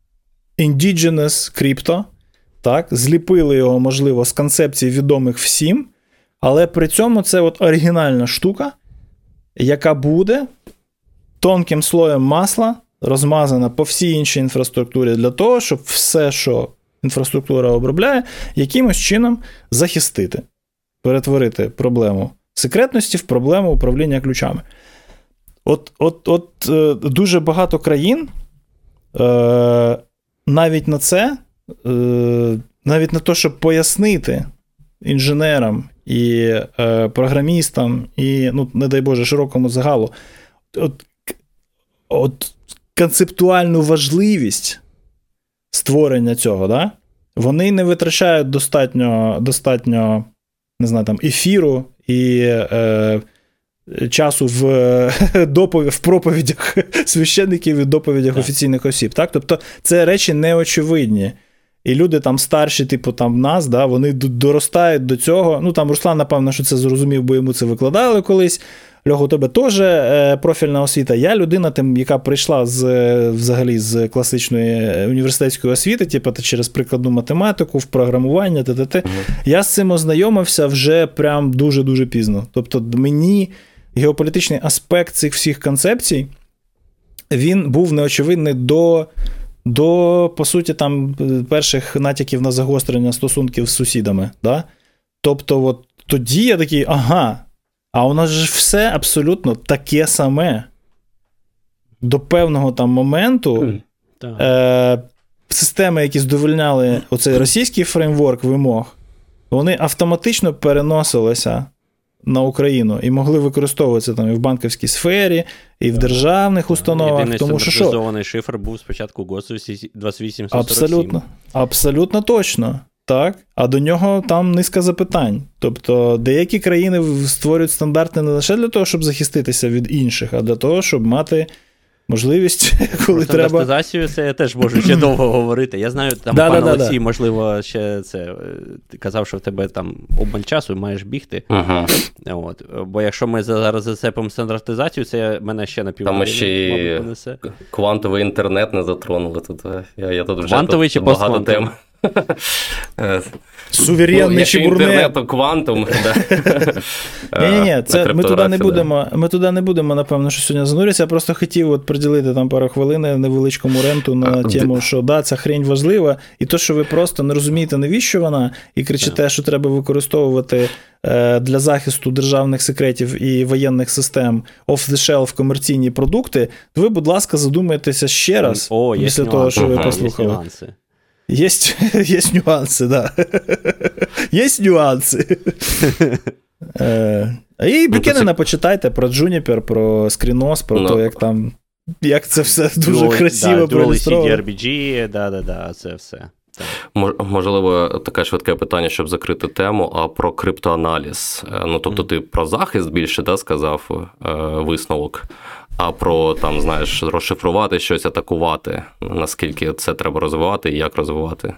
indigenous crypto, так? Зліпили його, можливо, з концепцій відомих всім, але при цьому це от оригінальна штука, яка буде тонким слоєм масла розмазана по всій іншій інфраструктурі для того, щоб все, що інфраструктура обробляє, якимось чином захистити, перетворити проблему секретності в проблему управління ключами. От, от, от е, дуже багато країн е, навіть на це е, навіть не то, щоб пояснити інженерам і е, програмістам, і, ну, не дай Боже, широкому загалу, от, от концептуальну важливість створення цього, да? Вони не витрачають достатньо, достатньо, не знаю, там, ефіру і е, часу в, доповідь, в проповідях священників і доповідях так. офіційних осіб. Так? Тобто це речі неочевидні. І люди там старші, типу там нас, да, вони доростають до цього. Ну там Руслан, напевно, що це зрозумів, бо йому це викладали колись. Льох, у тебе теж профільна освіта. Я людина, тим, яка прийшла з, взагалі з класичної університетської освіти, типу, через прикладну математику, в програмування, т.т. Угу. Я з цим ознайомився вже прям дуже-дуже пізно. Тобто мені геополітичний аспект цих всіх концепцій, він був неочевидний до, до по суті, там, перших натяків на загострення стосунків з сусідами. Да? Тобто от тоді я такий, ага, а у нас же все абсолютно таке саме. До певного там моменту mm, е- системи, які задовольняли оцей російський фреймворк вимог, вони автоматично переносилися на Україну і могли використовуватися там і в банківській сфері, і в державних установах. Єдиний тому що стандартизований шифр був спочатку ГОСу двадцять вісім сорок сім. Абсолютно, абсолютно точно. Так, а до нього там низка запитань. Тобто деякі країни створюють стандарти не лише для того, щоб захиститися від інших, а для того, щоб мати можливість, коли про треба... стандартизацію це я теж можу ще довго говорити. Я знаю, там да, пан да, Олексій, да. можливо, ще це... Ти казав, що в тебе там обмаль часу, маєш бігти. Ага. От. Бо якщо ми зараз зацепимо стандартизацію, це мене ще на півгодини, там ще й квантовий інтернет не затронули. Тут. Я, я тут вже квантовий чи багато тем. Суверенний чи бурне. Інтернету, квантум. Ні-ні, це ми туди не будемо, ми туди не будемо, напевно, що сьогодні зануритися. Я просто хотів от приділити там пару хвилин невеличкому ренту на тему, що да, ця хрень важлива, і то, що ви просто не розумієте, навіщо вона, і кричите, що треба використовувати для захисту державних секретів і воєнних систем off-the-shelf комерційні продукти, то ви, будь ласка, задумайтеся ще раз, О, після того, що ви послухали. Есть, есть нюансы, да. Есть нюанси. І Бюкенена почитайте про Juniper, про Screenos, про no. те, як там, як це все дуже Dual, красиво да, проілюстровано. Dual сі ді ар бі джі, да-да-да, це все. Можливо, таке швидке питання, щоб закрити тему, а про криптоаналіз. Ну, тобто ти про захист більше, да, сказав, висновок, а про, там, знаєш, розшифрувати щось, атакувати. Наскільки це треба розвивати і як розвивати?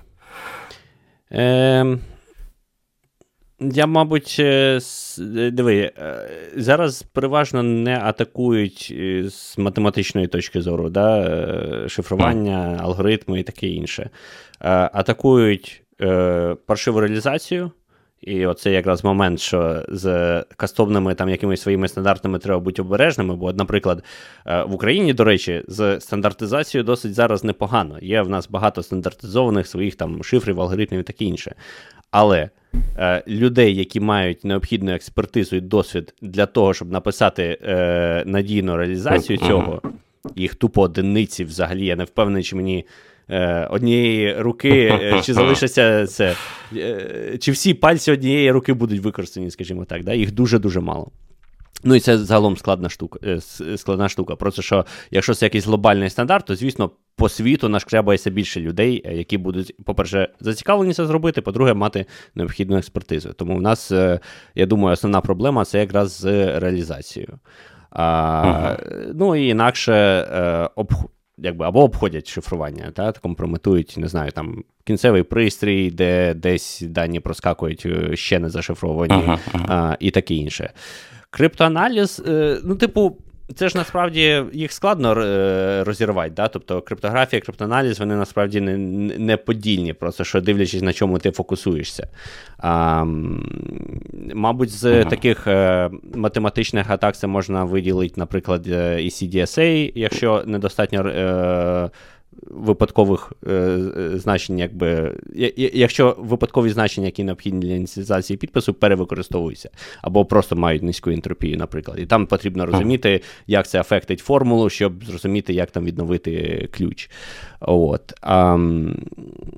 Е, я, мабуть, диви, зараз переважно не атакують з математичної точки зору, да, шифрування, mm. алгоритми і таке інше. Атакують е, паршиву реалізацію, і оце якраз момент, що з кастомними там якимись своїми стандартами треба бути обережними, бо, наприклад, е, в Україні, до речі, з стандартизацією досить зараз непогано. Є в нас багато стандартизованих своїх там шифрів, алгоритмів і таке інше. Але е, людей, які мають необхідну експертизу і досвід для того, щоб написати е, надійну реалізацію цього, їх тупо одиниці взагалі, я не впевнений, чи мені однієї руки, чи залишиться це, чи всі пальці однієї руки будуть використані, скажімо так, да? Їх дуже-дуже мало. Ну і це загалом складна штука, складна штука. Просто що, якщо це якийсь глобальний стандарт, то, звісно, по світу нашкрябається більше людей, які будуть, по-перше, зацікавлені це зробити, по-друге, мати необхідну експертизу. Тому в нас, я думаю, основна проблема – це якраз з реалізацією. А, ага. Ну і інакше об якби або обходять шифрування, та, компрометують, не знаю, там, кінцевий пристрій, де десь дані проскакують ще не зашифровані, ага, ага. А, і таке інше. Криптоаналіз, ну, типу, це ж насправді їх складно розірвати, да? Тобто криптографія, криптоаналіз, вони насправді не, не подільні, просто що дивлячись, на чому ти фокусуєшся. А, мабуть, з ага. таких е, математичних атак це можна виділити, наприклад, і сі ді ес ей, якщо недостатньо е, випадкових е, значень, якби, якщо випадкові значення, які необхідні для ініціалізації підпису, перевикористовуються, або просто мають низьку ентропію, наприклад. І там потрібно розуміти, як це афектить формулу, щоб зрозуміти, як там відновити ключ. От. А,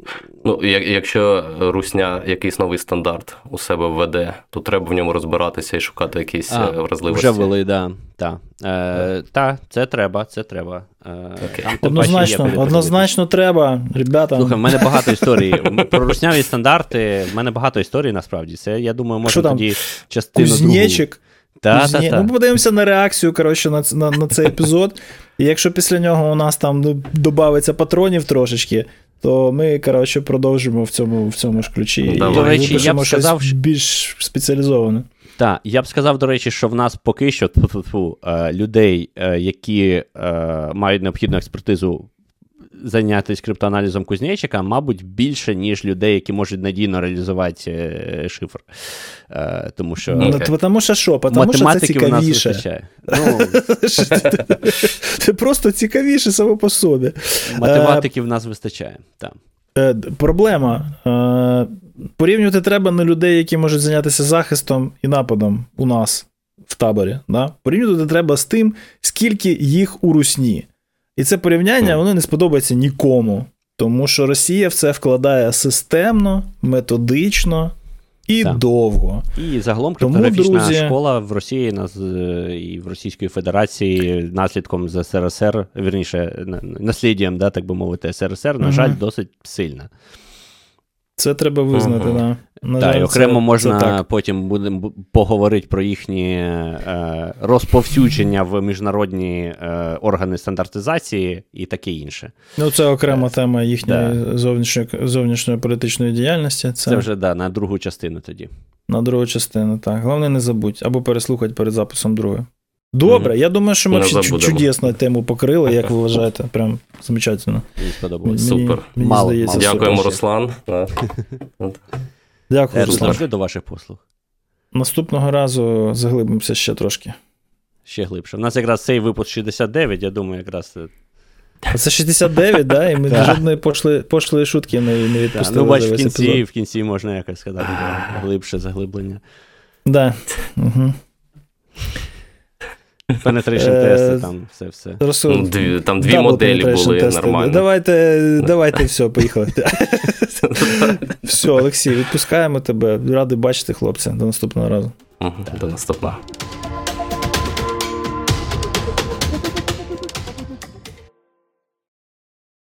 Ну, якщо русня якийсь новий стандарт у себе введе, то треба в ньому розбиратися і шукати якісь а, вразливості. Вже ввели, да. так. Е, та, це треба, це треба. Е, там, однозначно, є, однозначно треба, ребята. Слухай, в мене багато історій. Про русняві стандарти, в мене багато історій, насправді. Це, я думаю, можна тоді частину Кузнечик? другу. Та, Кузне... та, та. Ну, подивимося на реакцію, коротше, на, на, на цей епізод. І якщо після нього у нас там ну, додається патронів трошечки, то ми, коротше, продовжимо в цьому, в цьому ж ключі. Ну, і до речі, я б сказав, щось більш спеціалізоване. Так, я б сказав, до речі, що в нас поки що тьфу-тьфу, людей, які мають необхідну експертизу зайнятися криптоаналізом кузнечика, мабуть, більше, ніж людей, які можуть надійно реалізувати шифр. Тому що... Ну, okay. Тому що що? Тому що це цікавіше. Ну... Це просто цікавіше само по собі. Математики в нас вистачає, так. Проблема. Порівнювати треба не людей, які можуть зайнятися захистом і нападом у нас в таборі. Да? Порівнювати треба з тим, скільки їх у русні. І це порівняння, воно не сподобається нікому. Тому що Росія в це вкладає системно, методично і так. довго. І загалом криптографічна друзі... школа в Росії і в Російській Федерації наслідком з СРСР, вірніше, насліддям, да, так би мовити, СРСР, на жаль, uh-huh. досить сильна. Це треба визнати, uh-huh. да. На так, жаль, і окремо це, можна це потім будемо поговорити про їхні е, розповсюдження в міжнародні е, органи стандартизації і таке інше. Ну, це окрема uh, тема їхньої да. зовнішньої, зовнішньої політичної діяльності. Це, це вже, да, на другу частину тоді. На другу частину, так. Головне не забудь, або переслухати перед записом другої. Добре, mm-hmm. я думаю, що ми взагалі чудесно тему покрили, як ви вважаєте, прям замечательно. Мені сподобалось. Супер. Мені мало, здається, мало. Дякуємо, супер. Руслан. Дякую, Руслан. Завжди до ваших послуг. Наступного разу заглибимося ще трошки. Ще глибше. У нас якраз цей випуск шістдесят дев'ять, я думаю, якраз... А це шістдесят дев'ять, да? І ми жодної пошли, пошлої шутки не, не відпустили. Ну, бач, в кінці, в кінці можна якось сказати, глибше заглиблення. Да. Угу. Penetration тести, там все-все. Ну, дві, там дві моделі були тести. Нормально. Давайте, давайте, все, поїхали. Все, Олексій, відпускаємо тебе. Радий бачити, хлопця. До наступного разу. До наступного.